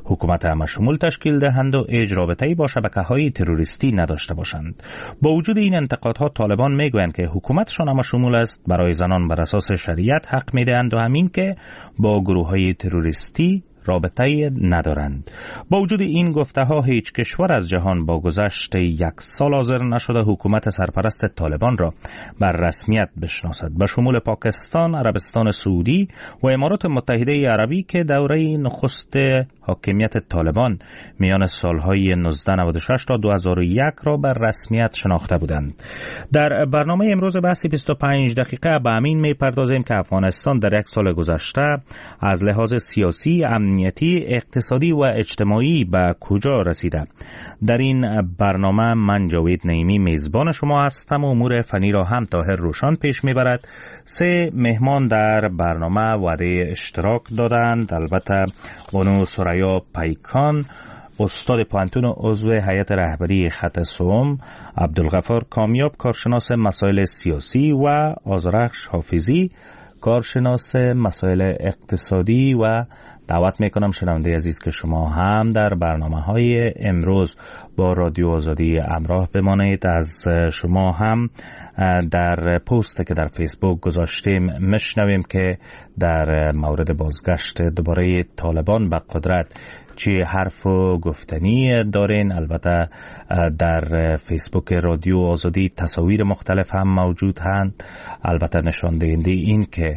حکومت همشمول تشکیل دهند و رابطه‌ای با شبکه‌های تروریستی نداشته باشند. با وجود این انتقادها طالبان میگویند که حکومتشان همشمول است، برای زنان بر اساس شریعت حق میدهند و همین که با گروه‌های تروریستی رابطه‌ای ندارند. با وجود این گفته ها هیچ کشور از جهان با گذشت 1 سال حاضر نشده حکومت سرپرست طالبان را بر رسمیت بشناسد، به شمول پاکستان، عربستان سعودی و امارات متحده عربی که دوره نخست حاکمیت طالبان میان سالهای 1996 تا 2001 را بر رسمیت شناخته بودند. در برنامه امروز بحث 25 دقیقه به همین میپردازیم که افغانستان در 1 سال گذشته از لحاظ سیاسی، امنیتی، اقتصادی و اجتماعی به کجا رسیده. در این برنامه من جاوید نعیمی میزبان شما هستم و امور فنی را هم طاهر روشان پیش میبرد. 3 مهمان در برنامه وعده اشتراک دادند. البته بانو سریا پیکان، استاد پانتون و عضو هیئت رهبری خط سوم، عبدالغفار کامیاب، کارشناس مسائل سیاسی و آذرخش حافظی، کارشناس مسائل اقتصادی و دعوت میکنم شنونده عزیز که شما هم در برنامه‌های امروز با رادیو آزادی همراه بمانید. از شما هم در پست که در فیسبوک گذاشتیم مشنویم که در مورد بازگشت دوباره طالبان به قدرت چی حرف و گفتنی دارین. البته در فیسبوک رادیو آزادی تصاویر مختلف هم موجود هستند، البته نشان دهنده این که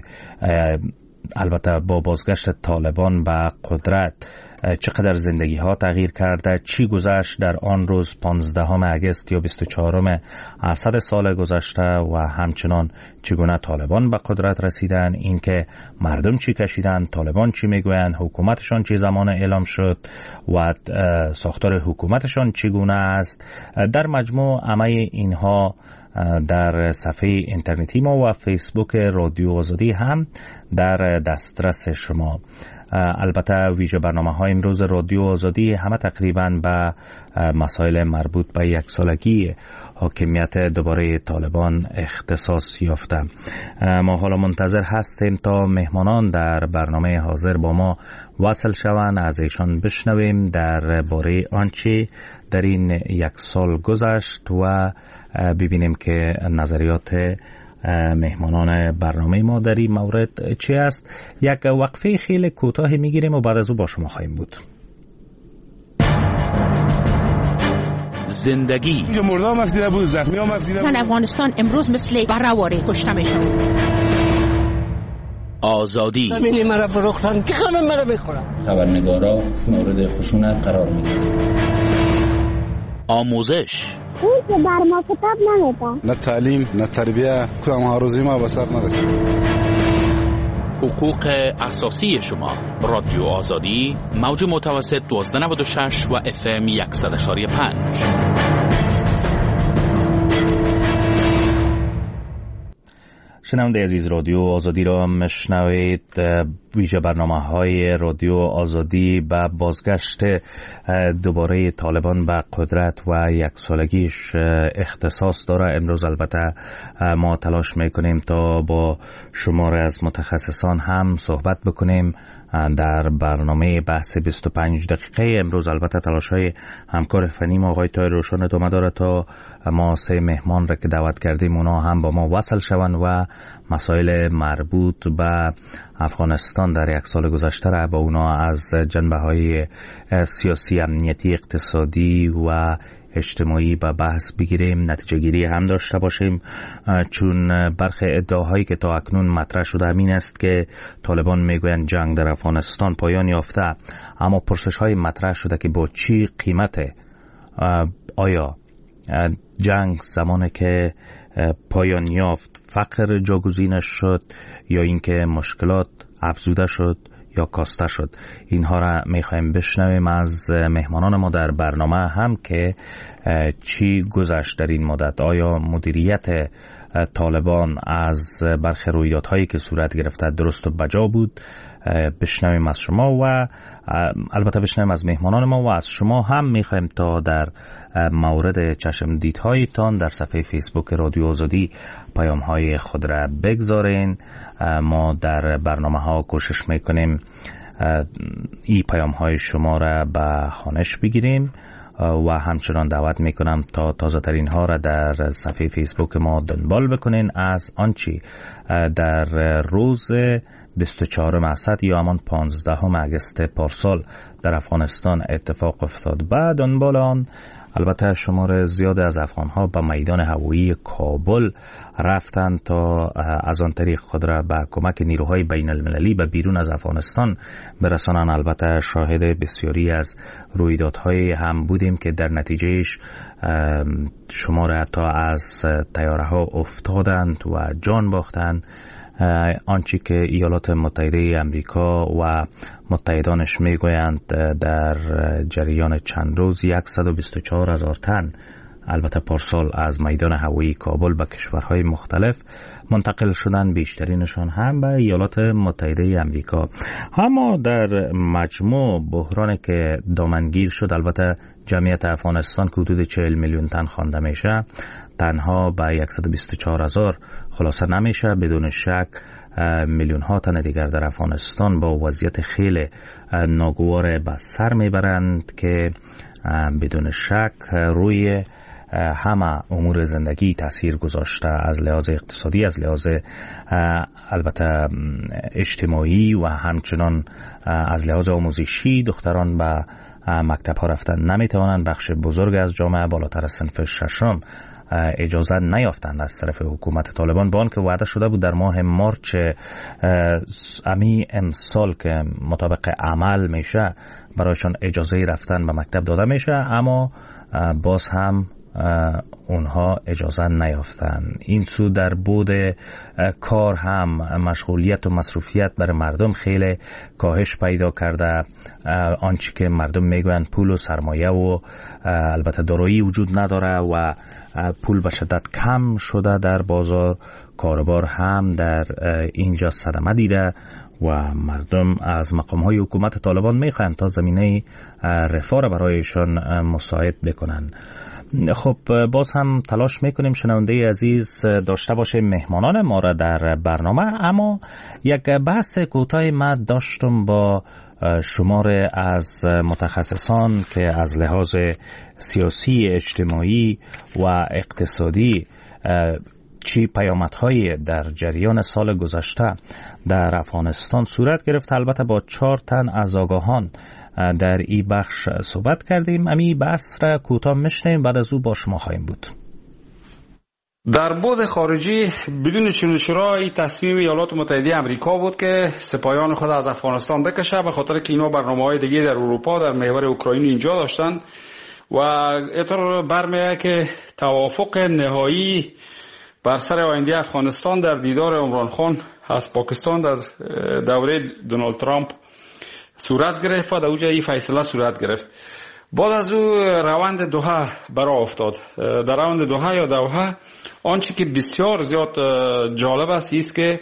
البته با بازگشت طالبان به قدرت چقدر زندگی ها تغییر کرده، چی گذشت در آن روز 15 اگست یا 24 اسد سال گذشته و همچنان چگونه طالبان به قدرت رسیدن، این که مردم چی کشیدن، طالبان چی میگویند، حکومتشان چه زمان اعلام شد و ساختار حکومتشان چگونه است. در مجموع همه اینها در صفحه اینترنتی ما و فیسبوک رادیو آزادی هم در دسترس شما. البته ویژه برنامه‌های امروز رادیو آزادی همه تقریباً به مسائل مربوط به 1 سالگی حاکمیت دوباره طالبان اختصاص یافته. ما حالا منتظر هستیم تا مهمانان در برنامه حاضر با ما وصل شوند، از ایشان بشنویم درباره آنچه در این 1 سال گذشت و ببینیم که نظریات مهمانان برنامه ما در این مورد چی است. یک وقفه خیلی کوتاهی میگیریم و بعد از او با شما خواهیم بود. زندگی مردم مفدیده بود، زخمی ها مفدیده بود. افغانستان امروز مثل برآوری کشته میشن. آزادی زمینی مرا فروختن که همه مرا بخورن. خبرنگارا مورد خشونت قرار میگیرن. آموزش اون که بر ما کتاب نمیدن، نه تعلیم نه تربیه، کدام هاروزی ما به سر نرسید. حقوق اساسی شما. رادیو آزادی موج متوسط 1296 و FM 100.5. شنونده عزیز، رادیو آزادی را مشنوید. ویژه برنامه‌های رادیو آزادی به بازگشت دوباره طالبان به قدرت و 1 سالگیش اختصاص داره. امروز البته ما تلاش میکنیم تا با شماره از متخصصان هم صحبت بکنیم در برنامه بحث 25 دقیقه امروز. البته تلاش‌های همکار فنی ما آقای طاهر روشان ادامه داره تا ما 3 مهمان را که دعوت کردیم اونا هم با ما وصل شوند و مسائل مربوط به افغانستان در 1 سال گذشته را با اونا از جنبه‌های سیاسی، امنیتی، اقتصادی و اجتماعی به بحث بگیریم، نتیجه گیری هم داشته باشیم، چون برخی ادعاهایی که تا اکنون مطرح شده همین است که طالبان میگویند جنگ در افغانستان پایان یافته، اما پرسش های مطرح شده که با چی قیمت؟ آیا جنگ زمانی که پایان یافت فقر جاگزینش شد یا اینکه مشکلات افزوده شد یا کاسته شد؟ اینها را میخوایم بشنویم از مهمانان ما در برنامه هم که چی گذشت در این مدت. آیا مدیریت طالبان از برخی رویدادهایی که صورت گرفته درست و بجا بود؟ بشنویم از شما و البته بشنویم از مهمانان ما و از شما هم میخوایم تا در مورد چشم دیدهایتان در صفحه فیسبوک رادیو آزادی پیام‌های خود را بگذارین. ما در برنامه ها کوشش میکنیم این پیام های شما را به خوانش بگیریم و همچنان دعوت میکنم تا تازه ترین ها را در صفحه فیسبوک ما دنبال بکنین. از آنچه در روز 24 اسد یا همان 15 اگست پارسال در افغانستان اتفاق افتاد، بعد دنبال آن البته شمار زیاد از افغان‌ها به میدان هوایی کابل رفتند تا از آن طریق خود را به کمک نیروهای بین المللی به بیرون از افغانستان برسانند. البته شاهد بسیاری از رویدادهای هم بودیم که در نتیجهش شمار حتی از طیاره ها افتادند و جان باختند. آنچه که ایالات متحده امریکا و متحدانش میگویند در جریان چند روز 124,000 تن البته پارسال از میدان هوایی کابل به کشورهای مختلف منتقل شدن، بیشترینشان هم به ایالات متحده امریکا. اما در مجموع بحرانی که دامنگیر شد، البته جمعیت افغانستان که حدود 40 میلیون تن خوانده میشه، تنها به 124,000 خلاصه نمیشه. بدون شک میلیون ها تن دیگر در افغانستان با وضعیت خیلی ناگوار به سر میبرند که بدون شک روی همه امور زندگی تاثیر گذاشته، از لحاظ اقتصادی، از لحاظ البته اجتماعی و همچنان از لحاظ آموزشی. دختران به مکتب ها رفتن نمیتوانند. بخش بزرگ از جامعه بالاتر از صنف ششم اجازه نیافتند از طرف حکومت طالبان، با آنکه وعده شده بود در ماه مارچ امی امسال که مطابق عمل میشه برایشان اجازه رفتن به مکتب داده میشه، اما باز هم اونها اجازه نیافتن. این سو در بود کار هم مشغولیت و مصروفیت برای مردم خیلی کاهش پیدا کرده. آنچه که مردم میگویند پول و سرمایه و البته دارایی وجود نداره و پول به شدت کم شده در بازار، کاروبار هم در اینجا صدمه دیده و مردم از مقام‌های حکومت طالبان میخواهند تا زمینه رفاه را برایشان مساعد بکنن. خب باز هم تلاش میکنیم شنونده عزیز داشته باشه مهمانان ما را در برنامه، اما یک بحث کوتاه ما داشتم با شمار از متخصصان که از لحاظ سیاسی، اجتماعی و اقتصادی چی پیامدهای در جریان سال گذشته در افغانستان صورت گرفت. البته با 4 تن از آگاهان در این بخش صحبت کردیم. امی بحث را کوتاه میشنیم، بعد از او با شما خواهیم بود. در بعد خارجی بدون چون چرا تصمیم ایالات متحده امریکا بود که سپاهیان خود از افغانستان بکشه، به خاطر که اینا برنامه‌های دیگه در اروپا در محور اوکراین اینجا داشتن و اینطور برمیاد که توافق نهایی بر سر آینده افغانستان در دیدار عمران خان از پاکستان در دوره دونالد ترامپ صورت گرفت و در اونجا این فیصله صورت گرفت. بعد از او روند دوحه برای افتاد. در روند دوحه یا دوحه آنچه که بسیار زیاد جالب است که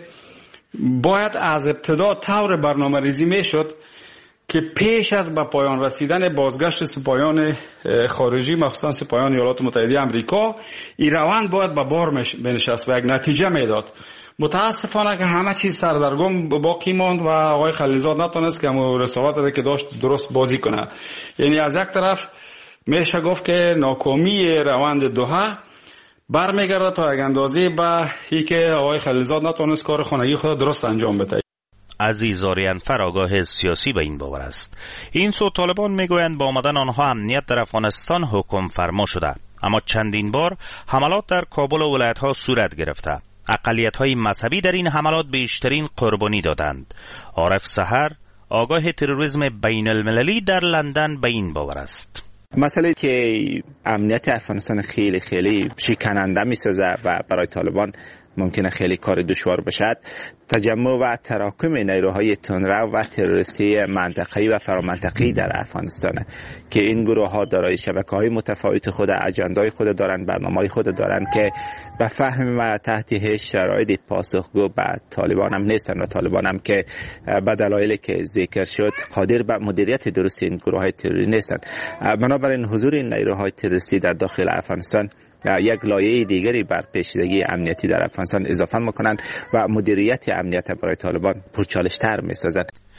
باید از ابتدا طور برنامه ریزی می شد که پیش از به پایان رسیدن بازگشت سپاهیان خارجی، مخصوصا سپاهیان ایالات متحده امریکا، این روند باید به بار بنشست و یک نتیجه میداد. متاسفانه که همه چیز سردرگم باقی ماند و آقای خلیلزاد نتونست که رسالت که داشت درست بازی کنه. یعنی از یک طرف میشه گفت که ناکامی روند دوحه برمیگرده تا یک اندازه به این که آقای خلیلزاد نتونست کار خانگی خود درست انجام بده. عزیز آریانفر آگاه سیاسی به این باور است. این سو طالبان میگویند با آمدن آنها امنیت در افغانستان حکم فرما شده، اما چندین بار حملات در کابل و ولایت‌ها صورت گرفته. اقلیت‌های مذهبی در این حملات بیشترین قربانی دادند. عارف سحر آگاه تروریسم بین المللی در لندن به این باور است. مسئله که امنیت افغانستان خیلی شکننده می‌سازه و برای طالبان ممکنه خیلی کار دشوار بشد. تجمع و تراکم نیروهای تندرو و تروریستی منطقه‌ای و فرامنطقه‌ای در افغانستان که این گروه ها دارای شبکه‌های متفاوت خود، اجندای خود دارند، برنامه‌های خود دارند که به فهم و تحت هیچ شرایطی پاسخگو به طالبان هم نیستند و طالبان هم که به دلایلی که ذکر شد قادر به مدیریت درست این گروه‌های تروری نیستند. بنابراین حضور این نیروهای تروریستی در داخل افغانستان یک لایه دیگری بر پیچیدگی امنیتی در افغانستان اضافه میکنند و مدیریت امنیت برای طالبان پرچالش‌تر میسازند.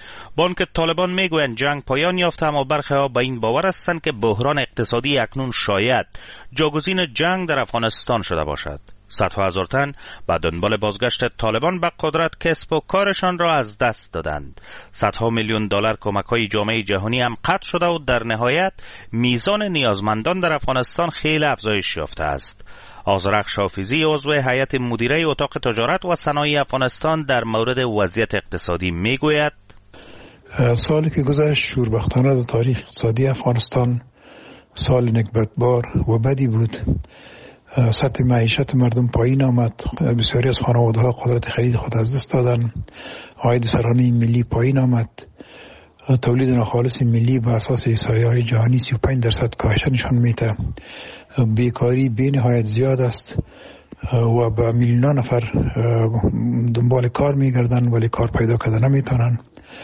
با آنکه طالبان میگویند جنگ پایان یافته، اما برخی‌ها به این باور هستند که بحران اقتصادی اکنون شاید جاگزین جنگ در افغانستان شده باشد. صدها هزار تن به دنبال بازگشت طالبان به قدرت کسب و کارشان را از دست دادند. صدها میلیون دلار کمک‌های جامعه جهانی هم قطع شده و در نهایت میزان نیازمندان در افغانستان خیلی افزایش یافته است. آذرخش حافظی عضو هیئت مدیره اتاق تجارت و صنایع افغانستان در مورد وضعیت اقتصادی میگوید: سالی که گذشت شوربختانه در تاریخ اقتصادی افغانستان سال نکبتبار و بدی بود. سطح معیشت مردم پایین آمد، بسیاری از خانواده‌ها قدرت خرید خود از دست دادن، عاید سرانه ملی پایین آمد، تولید ناخالص ملی به اساس احصایه‌های جهانی 35% کاهش نشان میده، بیکاری به نهایت زیاد است و به میلیون نفر دنبال کار میگردن ولی کار پیدا کردن نمیتونن.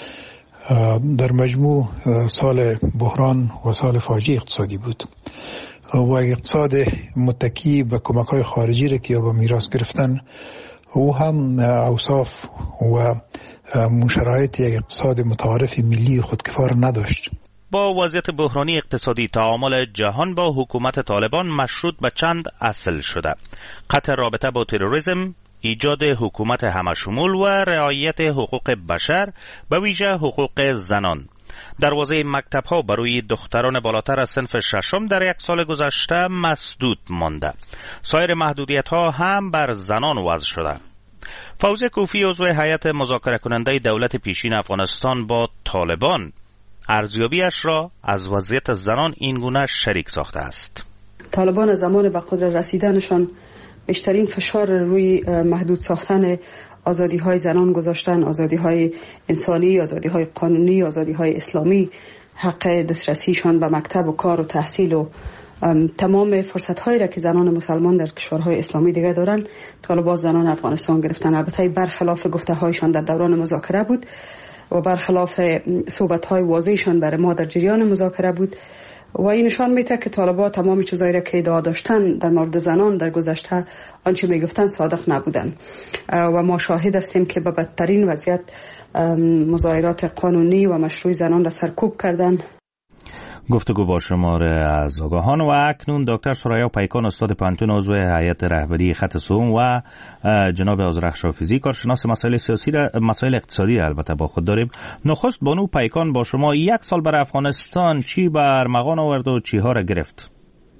در مجموع سال بحران و سال فاجعه اقتصادی بود و اقتصاد متکی به کمک‌های خارجی را که یا به میراث گرفتن او هم اوصاف و شرایط یک اقتصاد متعارف ملی خودکفار نداشت. با وضعیت بحرانی اقتصادی تعامل جهان با حکومت طالبان مشروط به چند اصل شده: قطع رابطه با تروریسم، ایجاد حکومت همشمول و رعایت حقوق بشر، به ویژه حقوق زنان. دروازه مکتب‌ها برای دختران بالاتر از صنف ششم در یک سال گذشته مسدود مانده. سایر محدودیت‌ها هم بر زنان وضع شده. فوزیه کوفی عضو هیئت مذاکره کننده دولت پیشین افغانستان با طالبان ارزیابیش را از وضعیت زنان این گونه شریک ساخته است. طالبان زمان به قدرت رسیدنشان بیشترین فشار روی محدود ساختن آزادی‌های زنان گذاشتن، آزادی‌های انسانی، آزادی‌های قانونی، آزادی‌های اسلامی، حق دسترسیشان به مکتب و کار و تحصیل و تمام فرصت‌هایی را که زنان مسلمان در کشورهای اسلامی دیگه دارن، طالبان زنان افغانستان گرفتن. البته برخلاف گفته‌هایشان در دوران مذاکره بود و برخلاف صحبت‌های واضحشان برای ما در جریان مذاکره بود و این نشان میده که طالبان تمام چیزایی را که ادعا داشتن در مورد زنان در گذشته آنچه میگفتن صادق نبودن و ما شاهد هستیم که به بدترین وضعیت مظاهرات قانونی و مشروع زنان را سرکوب کردن. گفتگو با شماره از آگاهان. و اکنون دکتر سرایا پیکان استاد پانتون عضو هیئت رهبری خط سوم و جناب آذرخش حافظی کارشناس مسائل سیاسی مسائل اقتصادی البته با خود داریم. نخست بانو پیکان با شما، یک سال برای افغانستان چی به ارمغان آورد و چی ها را گرفت؟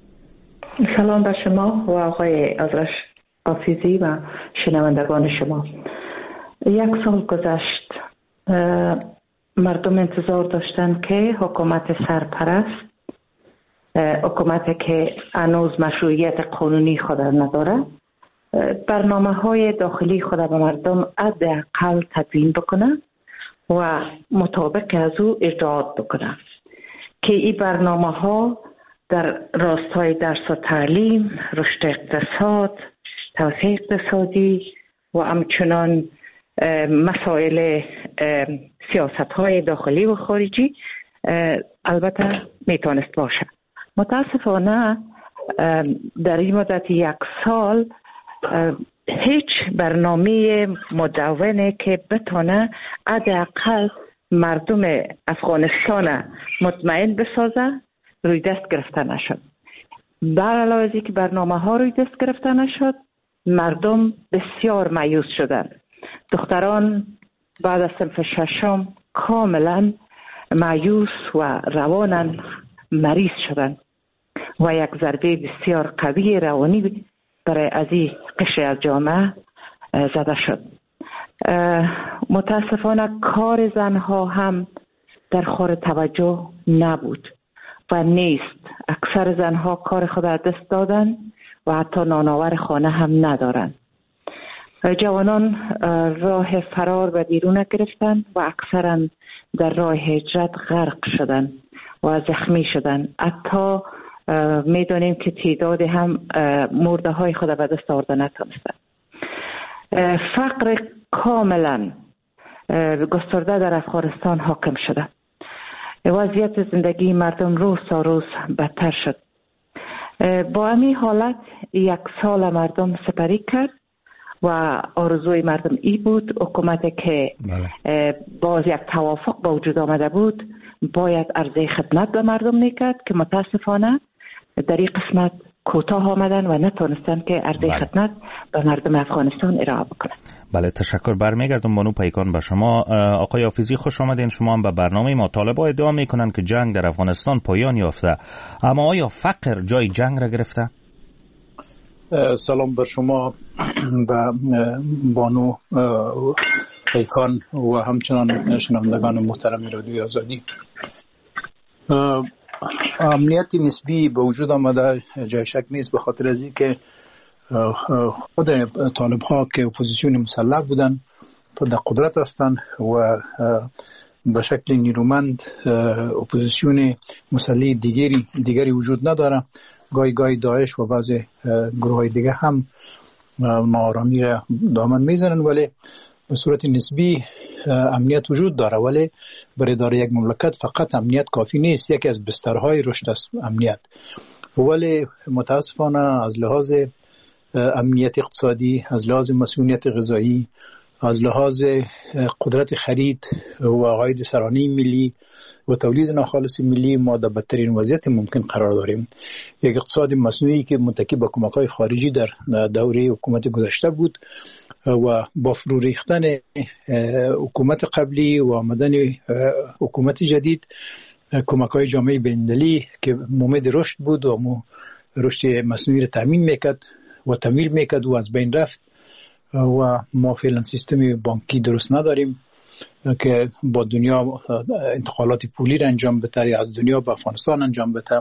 سلام بر شما و آقای آذرخش حافظی و شنوندگان شما. یک سال گذشت، مردم انتظار داشتن که حکومت سرپرست، حکومتی که هنوز مشروعیت قانونی خود نداره، برنامه‌های داخلی خود به مردم حداقل تدوین بکنه و مطابق از او اجرا بکنه که این برنامه‌ها در راستای درس و تعلیم، رشد اقتصاد، توسعه اقتصادی و همچنان مسائل سیاست‌های داخلی و خارجی البته میتونست باشه. متاسفانه در این مدت یک سال هیچ برنامه مدونه که بتونه حداقل مردم افغانستان مطمئن بسازه روی دست گرفته نشد. بر علاوه از اینکه برنامه ها روی دست گرفته نشد، مردم بسیار مایوس شدند. دختران بعد از صنف ششم کاملا مایوس و روانن مریض شدند و یک ضربه بسیار قوی روانی برای از این قشر از جامعه زده شد. متاسفانه کار زنها هم در خور توجه نبود و نیست. اکثر زنها کار خود را دست دادن و حتی نانآور خانه هم ندارند. جوانان راه فرار به بیرون گرفتند و اکثرا در راه هجرت غرق شدند و زخمی شدند. حتی میدانیم که تعداد هم مرده های خود به دست آورده نتونستند. فقر کاملا گسترده در افغانستان حاکم شده. وضعیت زندگی مردم روز تا روز بدتر شد. با همین حالت یک سال مردم سپری کرد و آرزوی مردم ای بود حکومتی که باز یک توافق با وجود آمده بود باید عرضه خدمت به مردم میکرد که متاسفانه در این قسمت کوتاه آمدن و نتونستن که عرضه خدمت به مردم افغانستان ارائه بکنن. بله تشکر. برمیگردم بانو پیکان به شما. آقای حافظی خوش آمدین. شما هم به برنامه ما. طالبان ادعا میکنن که جنگ در افغانستان پایان یافته، اما آیا فقر جای جنگ را گرفته؟ سلام بر شما و بانو پیکان و همچنان شنوندگان محترم رادیوی آزادی. امنیتی نسبی به وجود آمده جای شک نیست، به خاطر از اینکه خود طالب ها که اپوزیسیون مسلح بودن در قدرت هستند و به شکل نیرومند اپوزیسیون مسلح دیگری وجود نداره. گاهی داعش و بعض گروه های دیگه هم ناآرامی را دامن میزنن، ولی به صورت نسبی امنیت وجود داره. ولی برای اداره یک مملکت فقط امنیت کافی نیست، یکی از بسترهای رشد است امنیت. ولی متاسفانه از لحاظ امنیت اقتصادی، از لحاظ مسئولیت غذایی، از لحاظ قدرت خرید و عاید سرانه ملی و تولید ناخالص ملی ما در بدترین وضعیت ممکن قرار داریم. یک اقتصاد مصنوعی که متکی به کمک‌های خارجی در دوره حکومت گذشته بود و با فرو ریختن حکومت قبلی و آمدن حکومت جدید، کمک‌های جامعه بین‌المللی که امید رشد بود و رشد مصنوعی را تامین میکرد و تمویل میکرد و از بین رفت و ما فعلا سیستم بانکی درست نداریم که با دنیا انتقالات پولی را انجام بده یا از دنیا به افغانستان انجام بده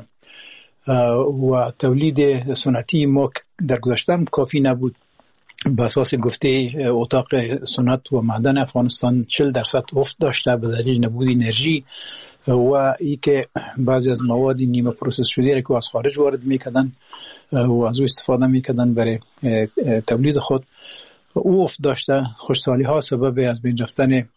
و تولید سنتی ما در گذشته کافی نبود. به اساس گفته اتاق صنعت و معدن افغانستان 40% افت داشته به دلیل نبود انرژی و ای که بعضی از مواد نیمه پروسس شده را که از خارج وارد میکردن و از او استفاده میکردن برای تولید خود او افت داشته. خوشسالی ها سبب از بین رفتن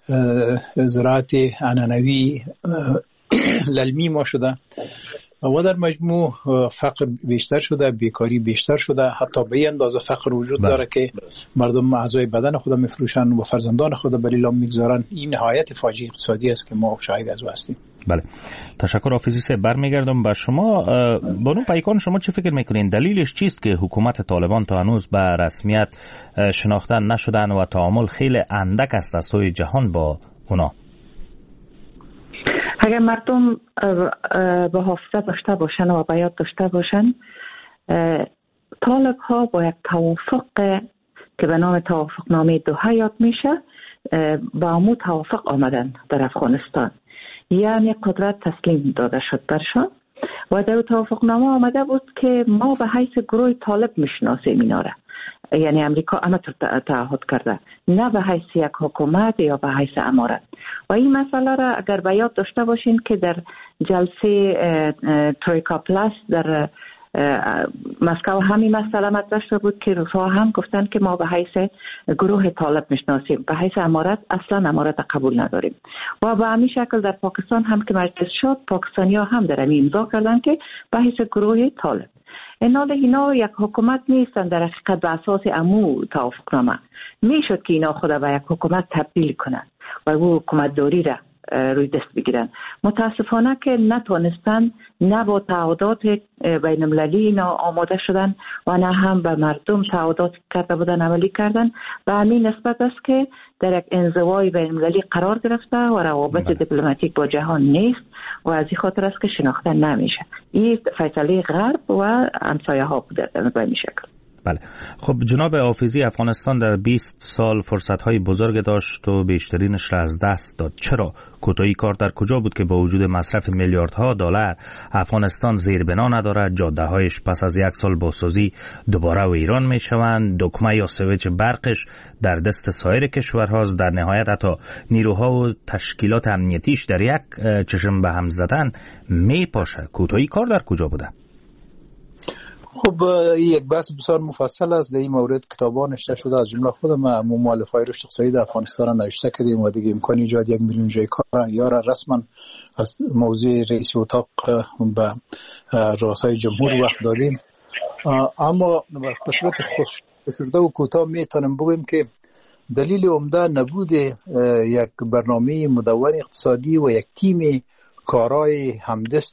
زراعت عنعنوی للمی ما شده و در مجموع فقر بیشتر شده، بیکاری بیشتر شده، حتی به این اندازه فقر وجود داره که مردم اعضای بدن خود میفروشن و فرزندان خود بر اعلام میگذارن. این نهایت فاجعه اقتصادی است که ما شاهد از او هستیم. بله تشکر. حافظی صاحب برمیگردم به شما. بانو پیکان شما چه فکر میکنین دلیلش چیست که حکومت طالبان تا هنوز به رسمیت شناخته نشدن و تعامل خیلی اندک است از سوی جهان با اونا؟ اگر مردم به حافظه داشته باشن و به یاد داشته باشن، طالب ها با یک توافق که به نام توافق نامه دوحه یاد میشه با امو توافق آمدن در افغانستان، یعنی قدرت تسلیم داده شد برشان و در توافق نامه آمده بود که ما به حیث گروه طالب میشناسیم اینا را، یعنی امریکا اما تعهد کرده، نه به حیث یک حکومت یا به حیث امارت. و این مسئله را اگر به یاد داشته باشین که در جلسه ترویکا پلاس در مسکو همین مسئله مطرح شده بود که روس‌ها هم گفتن که ما به حیث گروه طالب میشناسیم، به حیث امارت اصلا امارت قبول نداریم. و به همین شکل در پاکستان هم که مجلس شد، پاکستانی‌ها هم در همین امضا کردن که به حیث گروه طالب. اینا یک حکومت نیستن در حقیقت. به اساس امو توافقنامه میشد که اینا خود به یک حکومت تبدیل کنن و او حکومت داری را روی دست بگیرن. متاسفانه که نتونستن، نه با تعهدات بین المللی اینا آماده شدن و نه هم به مردم تعهدات کرده بودن عملی کردن. و همین نسبت است که در یک انزوای بین المللی قرار گرفته و روابط دیپلماتیک با جهان نیست و از این خاطر است که شناخته نمیشه. این فیصله غرب و همسایه ها بوده به این شکل. بله خب جناب حافظی، افغانستان در 20 سال فرصت‌های بزرگ داشت و بیشترینش را از دست داد. چرا؟ کوتاهی کار در کجا بود که با وجود مصرف میلیاردها دلار افغانستان زیربنا ندارد؟ جاده‌هایش پس از 1 سال بازسازی دوباره ویران میشوند، دکمه یا سویچ برقش در دست سایر کشورهاست، در نهایت حتی نیروها و تشکیلات امنیتیش در یک چشم به هم زدن میپاشه. کوتاهی کار در کجا بوده؟ خب یک بحث بسیار مفصل است. در این مورد کتابان نوشته شده، از جمله خودم مؤلفه‌های رشد اقتصادی در افغانستان را نوشته کردیم و دیگه امکان ایجاد 1 میلیون جای کار یا را رسما از موضوع رئیس اتاق به رؤسای جمهور وقت دادیم اما به صورت خشک‌شده و کوتاه میتونم بگم که دلیل عمده نبود یک برنامه مدون اقتصادی و یک تیم کارای همدست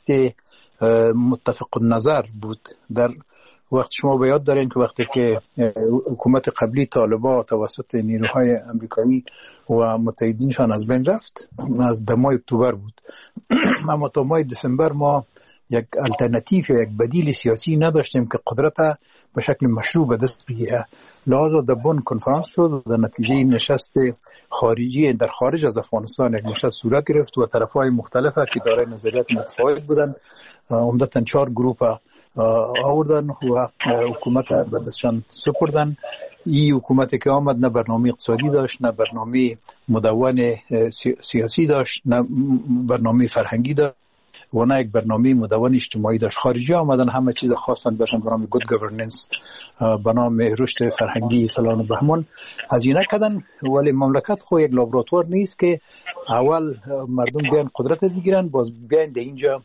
متفق النظر بود. در وقت شما به یاد دارین که وقتی که حکومت قبلی طالبان توسط نیروهای امریکایی و متحدینشان از بین رفت، از ماه اکتبر بود، اما تا ماه دسامبر ما یک الटरनेटिव یا یک بدیل سیاسی نداشتیم که قدرت به شکل مشروع به دست بگیره. لذا در بن کنفرانس شد و در نتیجه نشست خارجی در خارج از افغانستان یک نشست صورت گرفت و طرفهای مختلف که دارای نظریات متفاوت بودن عمدتاً 4 گروه آوردن و حکومت به دستشان سپردن. این حکومتی که آمد نه برنامه اقتصادی داشت، نه برنامه مدون سیاسی داشت، نه برنامه فرهنگی داشت و نه یک برنامه مدون اجتماعی داشت. خارجی آمدن همه چیز خواستن باشن به نام گود گورننس، به نام رشد فرهنگی فلان و بهمان هزینه کردن. ولی مملکت خو یک لابراتوار نیست که اول مردم بیان قدرت بگیرن باز بیان در اینجا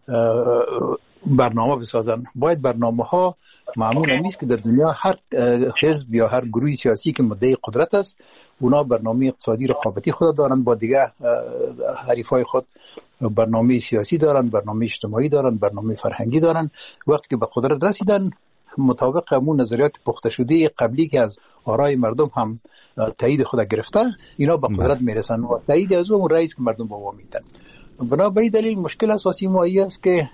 برنامه بسازن. باید برنامه ها معمول نیست که در دنیا هر حزب یا هر گروه سیاسی که مدعی قدرت است اونا برنامه اقتصادی رقابتی خود دارن با دیگه حریفای خود، برنامه سیاسی دارن، برنامه اجتماعی دارن، برنامه فرهنگی دارن. وقتی که به قدرت رسیدن مطابق همون نظریات پخته شده قبلی که از آرای مردم هم تایید خود گرفته اینا به قدرت میرسن و تایید از اون رئیس که مردم با میدن. بنا به دلیل مشکل اساسی ما این است که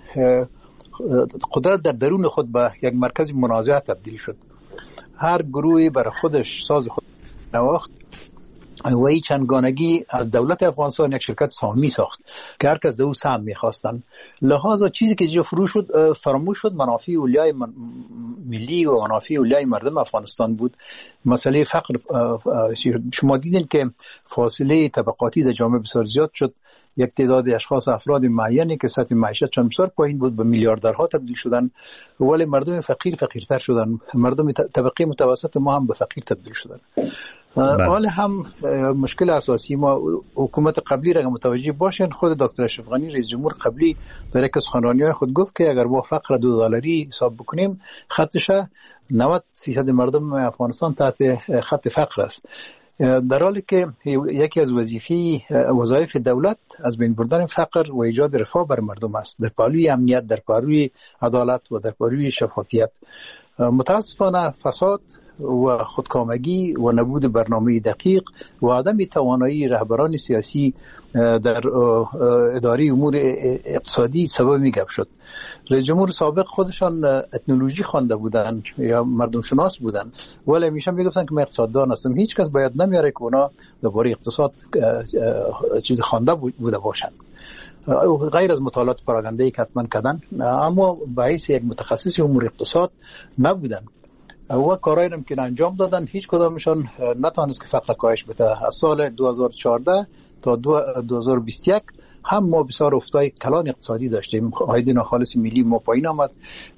قدرت در درون خود به یک مرکز منازعه تبدیل شد. هر گروهی برای خودش ساز خود نواخت و این چندگانگی از دولت افغانستان یک شرکت سهامی ساخت که هر کس در او سهم میخواستن. لحاظا چیزی که جا فراموش شد منافع اولیای ملی و منافع اولیای مردم افغانستان بود. مسئله فقر، شما دیدین که فاصله طبقاتی در جامعه بسیار زیاد شد. یک تعداد اشخاص افراد معینی که سطح معیشتشان بسیار پایین بود به میلیاردرها تبدیل شدن، ولی مردم فقیرتر شدن. مردم طبقه متوسط ما هم به فقیر تبدیل شدن. حال هم مشکل اساسی ما حکومت قبلی را متوجه باشین. خود دکتر اشرف غنی رئیس جمهور قبلی در یک از سخنرانی‌های خود گفت که اگر با فقر $2 حساب بکنیم خطش 90% مردم افغانستان تحت خط فقر است، در حالی که یکی از وظایف دولت از بین بردن فقر و ایجاد رفاه بر مردم است، در پهلوی امنیت، در پهلوی عدالت و در پهلوی شفافیت. متاسفانه فساد و خودکامگی و نبود برنامه دقیق و عدم توانایی رهبران سیاسی در اداره امور اقتصادی سبب میگب شد. رئیس جمهور سابق خودشان اتنولوژی خوانده بودن یا مردم شناس بودن، ولی همیشه میگفتن که من اقتصاددان هستم. هیچ کس باید نمیاره که اونا درباره اقتصاد چیز خوانده بوده باشن، غیر از مطالعات پراگنده‌ای که حتما کردن، اما به حیث یک متخصص امور اقتصاد نبودن و کارایی هم که انجام دادن هیچ کدامشان نتونست که فقر کاهش بده. از سال 2014 تا 2021 هم ما بسیار افتای کلان اقتصادی داشتیم. عاید ناخالص ملی ما پایین آمد،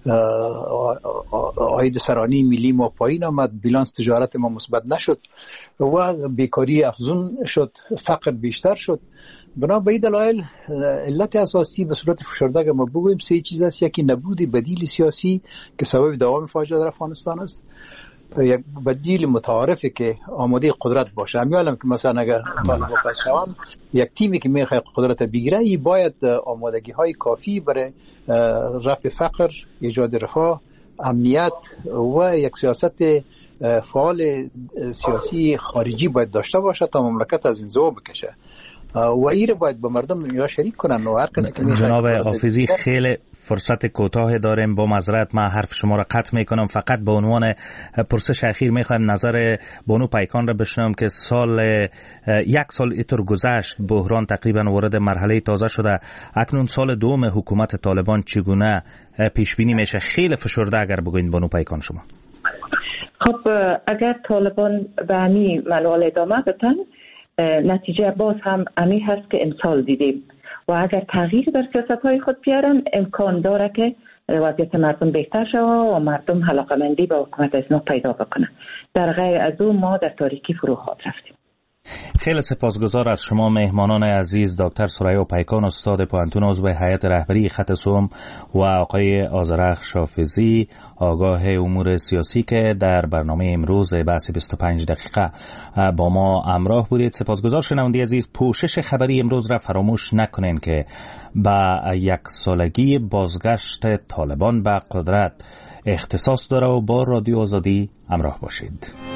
عاید سرانی ملی ما پایین آمد، بیلانس تجارت ما مثبت نشد و بیکاری افزون شد، فقر بیشتر شد. بنا به این دلایل علت اساسی به صورت فشرده که ما بگوییم 3 چیز است. یکی نبود بدیل سیاسی که سبب دوام فاجعه در افغانستان است، یک بدیل متعارفی که آماده قدرت باشه. همیالم که مثلا اگر طالبان پس شوند یک تیمی که میخواد قدرت بگیره ای باید آمادگی های کافی برای رفع فقر، ایجاد رفاه، امنیت و یک سیاست فعال سیاسی خارجی باید داشته باشه تا مملکت از این زوا بکشه و این باید با مردم یا شریک کنن و هر کسی که جناب حافظی خیلی فرصت کوتاه داریم، با معذرت من حرف شما را قطع میکنم. فقط به عنوان پرسش اخیر میخوایم نظر بانو پیکان را بشنوم که یک سال اینطور گذشت، بحران تقریبا وارد مرحله تازه شده، اکنون سال دوم حکومت طالبان چگونه پیش بینی میشه؟ خیلی فشرده اگر بگوین بانو پیکان شما. خب اگر طالبان به همین منوال ادامه بدن نتیجه باز هم امی هست که امسال دیدیم و اگر تغییر در سیاست‌های خود بیارن امکان داره که وضعیت مردم بهتر شود و مردم علاقه‌مندی به حکومت از نو پیدا بکنن. در غیر از او ما در تاریکی فرو خواهد رفتیم. خیلی سپاسگزار از شما مهمانان عزیز، دکتر ثریا پیکان استاد پوهنتون عضو هیئت رهبری خط سوم و آقای آذرخش حافظی آگاه امور سیاسی که در برنامه امروز بحث 25 دقیقه با ما همراه بودید. سپاسگزار. شنونده عزیز، پوشش خبری امروز را فراموش نکنین که با 1 سالگی بازگشت طالبان به قدرت اختصاص داره و با رادیو آزادی همراه باشید.